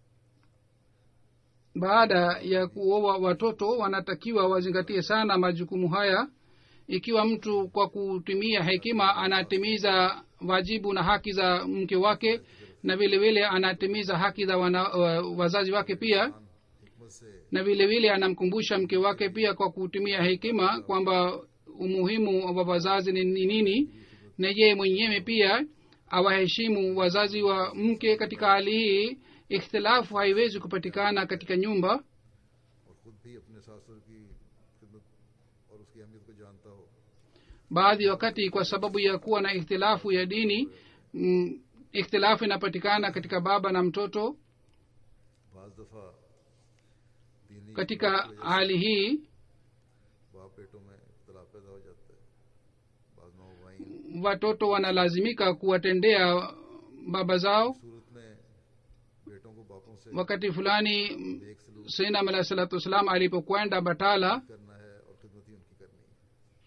Baada ya kuoa watoto wanatakiwa wazingatie sana majukumu haya. Ikiwa mtu kwa kutumia hekima anatimiza wajibu na haki za mke wake na vile vile anatimiza haki za wana, wazazi wake pia, हिकमत से na vile vile anamkumbusha mke wake pia kwa kutumia hekima kwamba umuhimu wa wazazi ni nini, na yeye mwenyewe pia awaheshimu wazazi wa mke. Katika hali hii ikhtilafu haiwezi kupatikana katika nyumba. और ख़ुद भी अपने सास ससुर की खिदमत और उसकी अहमियत को जानता हो. Baadhi wakati kwa sababu ya kuwa na ikhtilafu ya dini, mm, ikhtilafu inapatikana katika baba na mtoto. बाज़ दफ़ा दीनी Katika hali hii बाप बेटों में इख्तिलाफ पैदा हो जाता है. बाज़ माँ भाई watoto wanalazimika kuwatendea baba zao. सूरत में बेटों को बापों से Wakati fulani एक सलूक Sayyidina alayhi salatu wasalam alipokwenda Batala, करना है और खिदमत ही उनकी करनी है.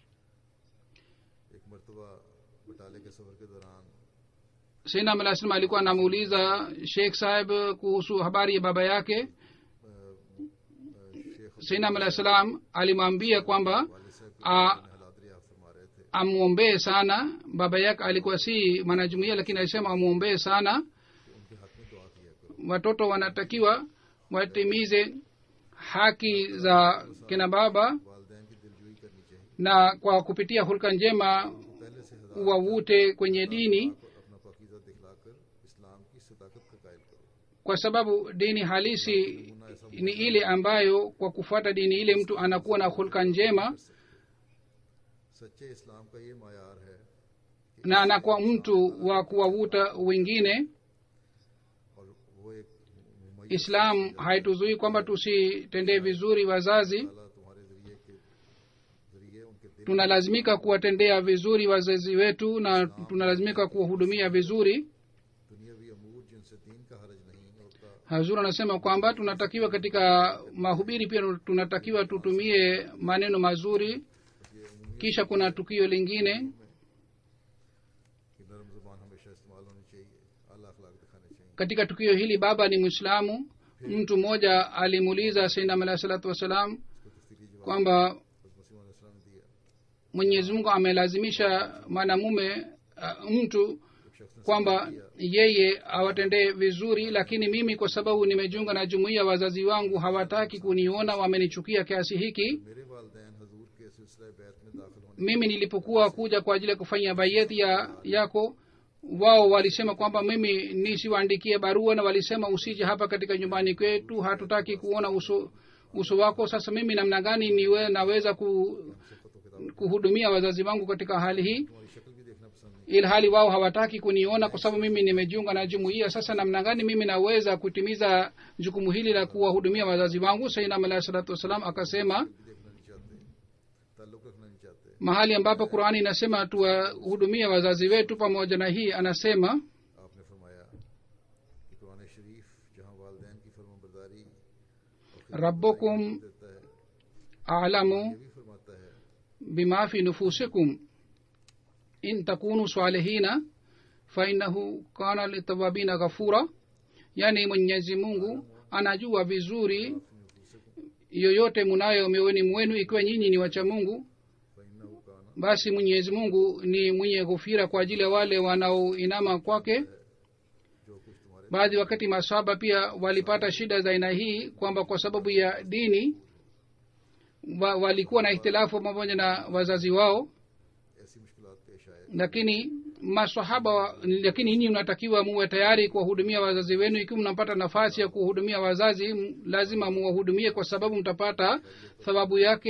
एक मरतबा बटाले के सफ़र के दौरान Sayyidina alayhi salam alikuwa anamuuliza Sheikh Sahib kuhusu habari ya baba yake. अ, अ, Sheikh Sayyidina alayhi salam alimwambia kwamba वाले साहब के a- हालात रियाफ फरमा रहे थे. amwombee sana. Baba yake alikuwa si mwanajumuiya, lakini alisema amwombee sana. उनके हक में दुआ किया करो. Watoto wanatakiwa watimize haki za kina baba, वालिदैन की दिलजोई करनी चाहिए. na kwa kupitia hulka njema पहले से हज़ार wavute kwenye dini, को अपना पाकीज़ा दिखलाकर इस्लाम की सदाकत का कायल करो. kwa sababu dini halisi ni ile ambayo kwa kufuata dini ile mtu anakuwa na hulka njema सच्चे इस्लाम का ये मायार है na anakuwa mtu wa kuwavuta wengine. और वो एक मुमय्यज Islam haituzui kwamba tusitendee vizuri wazazi. ताला तुम्हारे जरिए के जरिए उनके दिल Tunalazimika kuwatendea vizuri wazazi wetu na tunalazimika kuwahudumia vizuri. दुनियावी अमूर जिनसे दीन का हरज नहीं होता. Hazur anasema kwamba tunatakiwa katika mahubiri pia tunatakiwa tutumie maneno mazuri. Kisha kuna tukio lingine. कि नरम ज़ुबान हमेशा इस्तेमाल होनी चाहिए, आला अखलाक दिखाने चाहिए. Katika tukio hili baba ni Muislamu. Mtu mmoja alimuuliza Sayyidina alayhi salatu wasalam इसको तफसीली जवाब kwamba हज़रत मसीह अलैहि सलाम ने दिया. Mwenyezi Mungu amelazimisha mwanamume uh, mtu एक शख्स ने kwamba yeye awatendee vizuri, lakini mimi kwa sababu nimejiunga na jumuiya, wazazi wangu hawataki kuniona, wamenichukia kiasi hiki. मेरे वालिदैन हजूर के सिलसिला बैत में दाखिल होने Mimi nilipokuwa kuja kwa ajili ya kufanya bayeti ya yako, wao walisema kwamba mimi nisiwaandikie barua, na walisema usije hapa katika nyumbani kwetu, hatutaki kuona uso, uso wako. Sasa mimi namna gani niwe naweza ku, kuhudumia wazazi wangu katika hali hii, तुम्हारी शक्ल भी देखना पसंद नहीं. ilhali wao hawataki kuniona kwa sababu mimi nimejiunga na jumuiya. Sasa namna gani mimi naweza kutimiza jukumu hili la kuwahudumia wazazi wangu? Sayyidina alayhi salatu wasalam akasema भी देखना नहीं चाहते. ताल्लुक रखना नहीं चाहते। mahali ambapo qurani inasema tuwahudumie wazazi wetu, pamoja na hii anasema आपने फरमाया कि कुरान शरीफ जहाँ वालिदैन की फरमाबरदारी rabbukum देता है, a'lamu ये भी फरमाता है bima fi nufusikum in takunu salihina fa innahu kana litawabina ghafura, yani Mwenyezi Mungu anajua vizuri yoyote munayo mioyoni mwenu, ikiwa nyinyi ni wacha Mungu फ़इन्नहु काना, basi Mwenyezi Mungu ni mwenye ghufira kwa ajili ya wale wanaoinama kwake. जो कुछ तुम्हारे baadhi wakati maswahaba pia walipata shida za aina hii, kwamba kwa sababu ya dini wa, walikuwa na ihtilafu pamoja na wazazi wao, ऐसी मुश्किलात पेश आए lakini maswahaba wa- lakini nyinyi mnatakiwa muwe tayari kuwahudumia wazazi wenu. Ikiwa mnapata nafasi ya kuwahudumia wazazi, m- lazima muwahudumie, kwa sababu mtapata thawabu yake.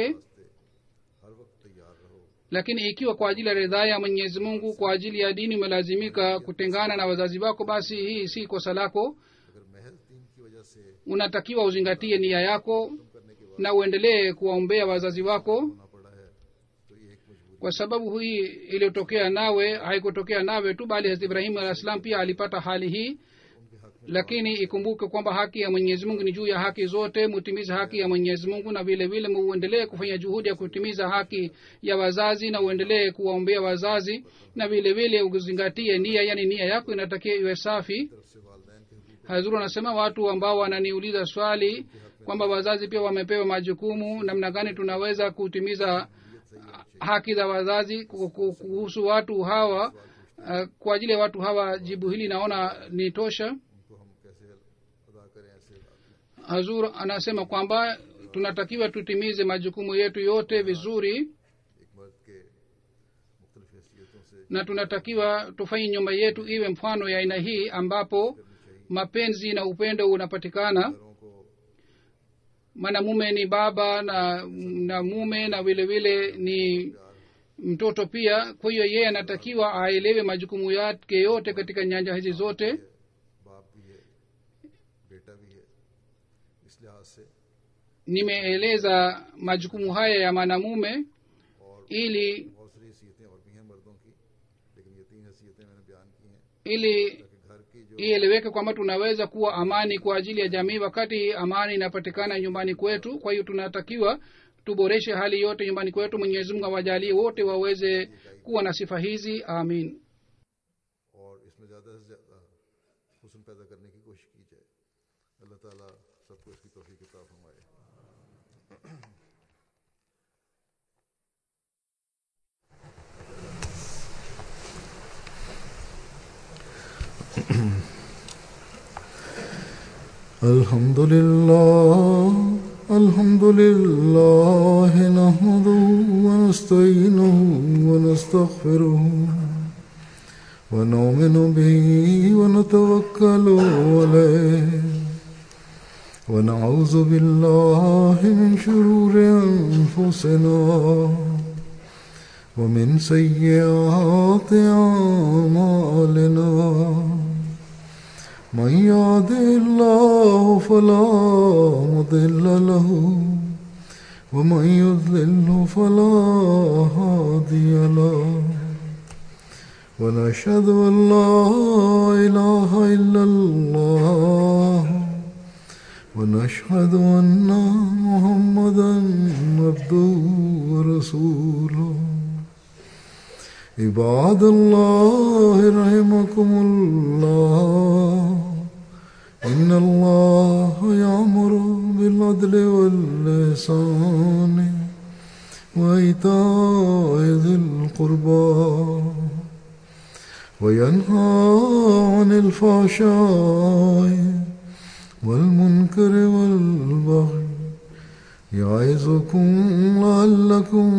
हर वक्त तैयार रहो। Lakini ikiwa kwa ajili ya ridhaa ya Mwenyezi Mungu, kwa ajili ya dini umelazimika kutengana na wazazi wako, basi hii si kosa lako. अगर महज दीन की वजह से Unatakiwa uzingatie nia yako करने के बाद na uendelee kuwaombea wazazi wako, होना पड़ा है तो ये एक मजबूरी kwa sababu hii iliyotokea nawe haikutokea nawe tu, bali Hazrat Ibrahim alayhi salam pia alipata hali hii. उनके हक में Lakini ikumbuke kwamba haki ya Mwenyezi Mungu ni juu ya haki zote. Mutimize haki ya Mwenyezi Mungu, na vile vile muendelee kufanya juhudi ya kutimiza haki ya wazazi, na uendelee kuwaombea wazazi, na vile vile uzingatie nia, yani nia yako inatakiwa iwe safi. तरफ से वालिदैन के हुकूक Hazuru anasema watu ambao wananiuliza swali kwamba wazazi pia wamepewa majukumu, namna gani tunaweza kutimiza haki za wazazi ku- ku- kuhusu watu hawa. Uh, kwa ajili ya watu hawa jibu hili naona ni tosha. उनको हम कैसे अदा करें ऐसे बात में। Hazur anasema kwamba tunatakiwa tutimize majukumu yetu yote vizuri, एक मर्द के मुख्तलिफ हैसियतों से na tunatakiwa tufanye nyumba yetu iwe mfano ya aina hii, ambapo mapenzi na upendo unapatikana. घरों को Mwanamume ni baba na, na mume na vile vile ni mtoto pia. Kwa hiyo yeye anatakiwa aelewe majukumu yake yote katika nyanja hizi zote. बाप भी है, बेटा भी है। इस लिहाज से Nimeeleza majukumu haya ya mwanamume और ili बहुत सारी हैसियतें और भी हैं मर्दों की, लेकिन ये तीन हैसियतें मैंने बयान की हैं ili ताकि घर की जो ieleweke kwamba tunaweza kuwa amani kwa ajili ya jamii wakati amani inapatikana nyumbani kwetu. Kwa hiyo tunatakiwa tuboreshe hali yote nyumbani kwetu. Mwenyezi Mungu awajalie wote waweze kuwa na sifa hizi, amin. और इसमें ज़्यादा से ज़्यादा हुस्न पैदा करने की कोशिश की जाए। अल्लाह ताला सबको इसकी तौफीक अता फरमाए। الحمد لله الحمد لله نحمده ونستعينه ونستغفره ونؤمن به ونتوكل عليه ونعوذ بالله من شرور أنفسنا ومن سيئات أعمالنا من يهده الله فلا مضل له ومن يضلل فلا هادي له ونشهد أن لا إله إلا الله ونشهد أن محمدا عبده ورسوله عباد الله رحمكم الله إن الله يأمر بالعدل والإحسان وإيتاء ذي القربى وينهى عن الفحشاء والمنكر والبغي يعظكم لعلكم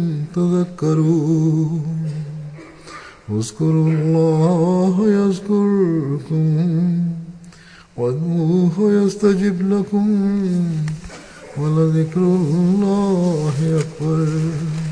تذكرون اذكروا الله يذكركم وادعوه يستجب لكم ولذكر الله أكبر.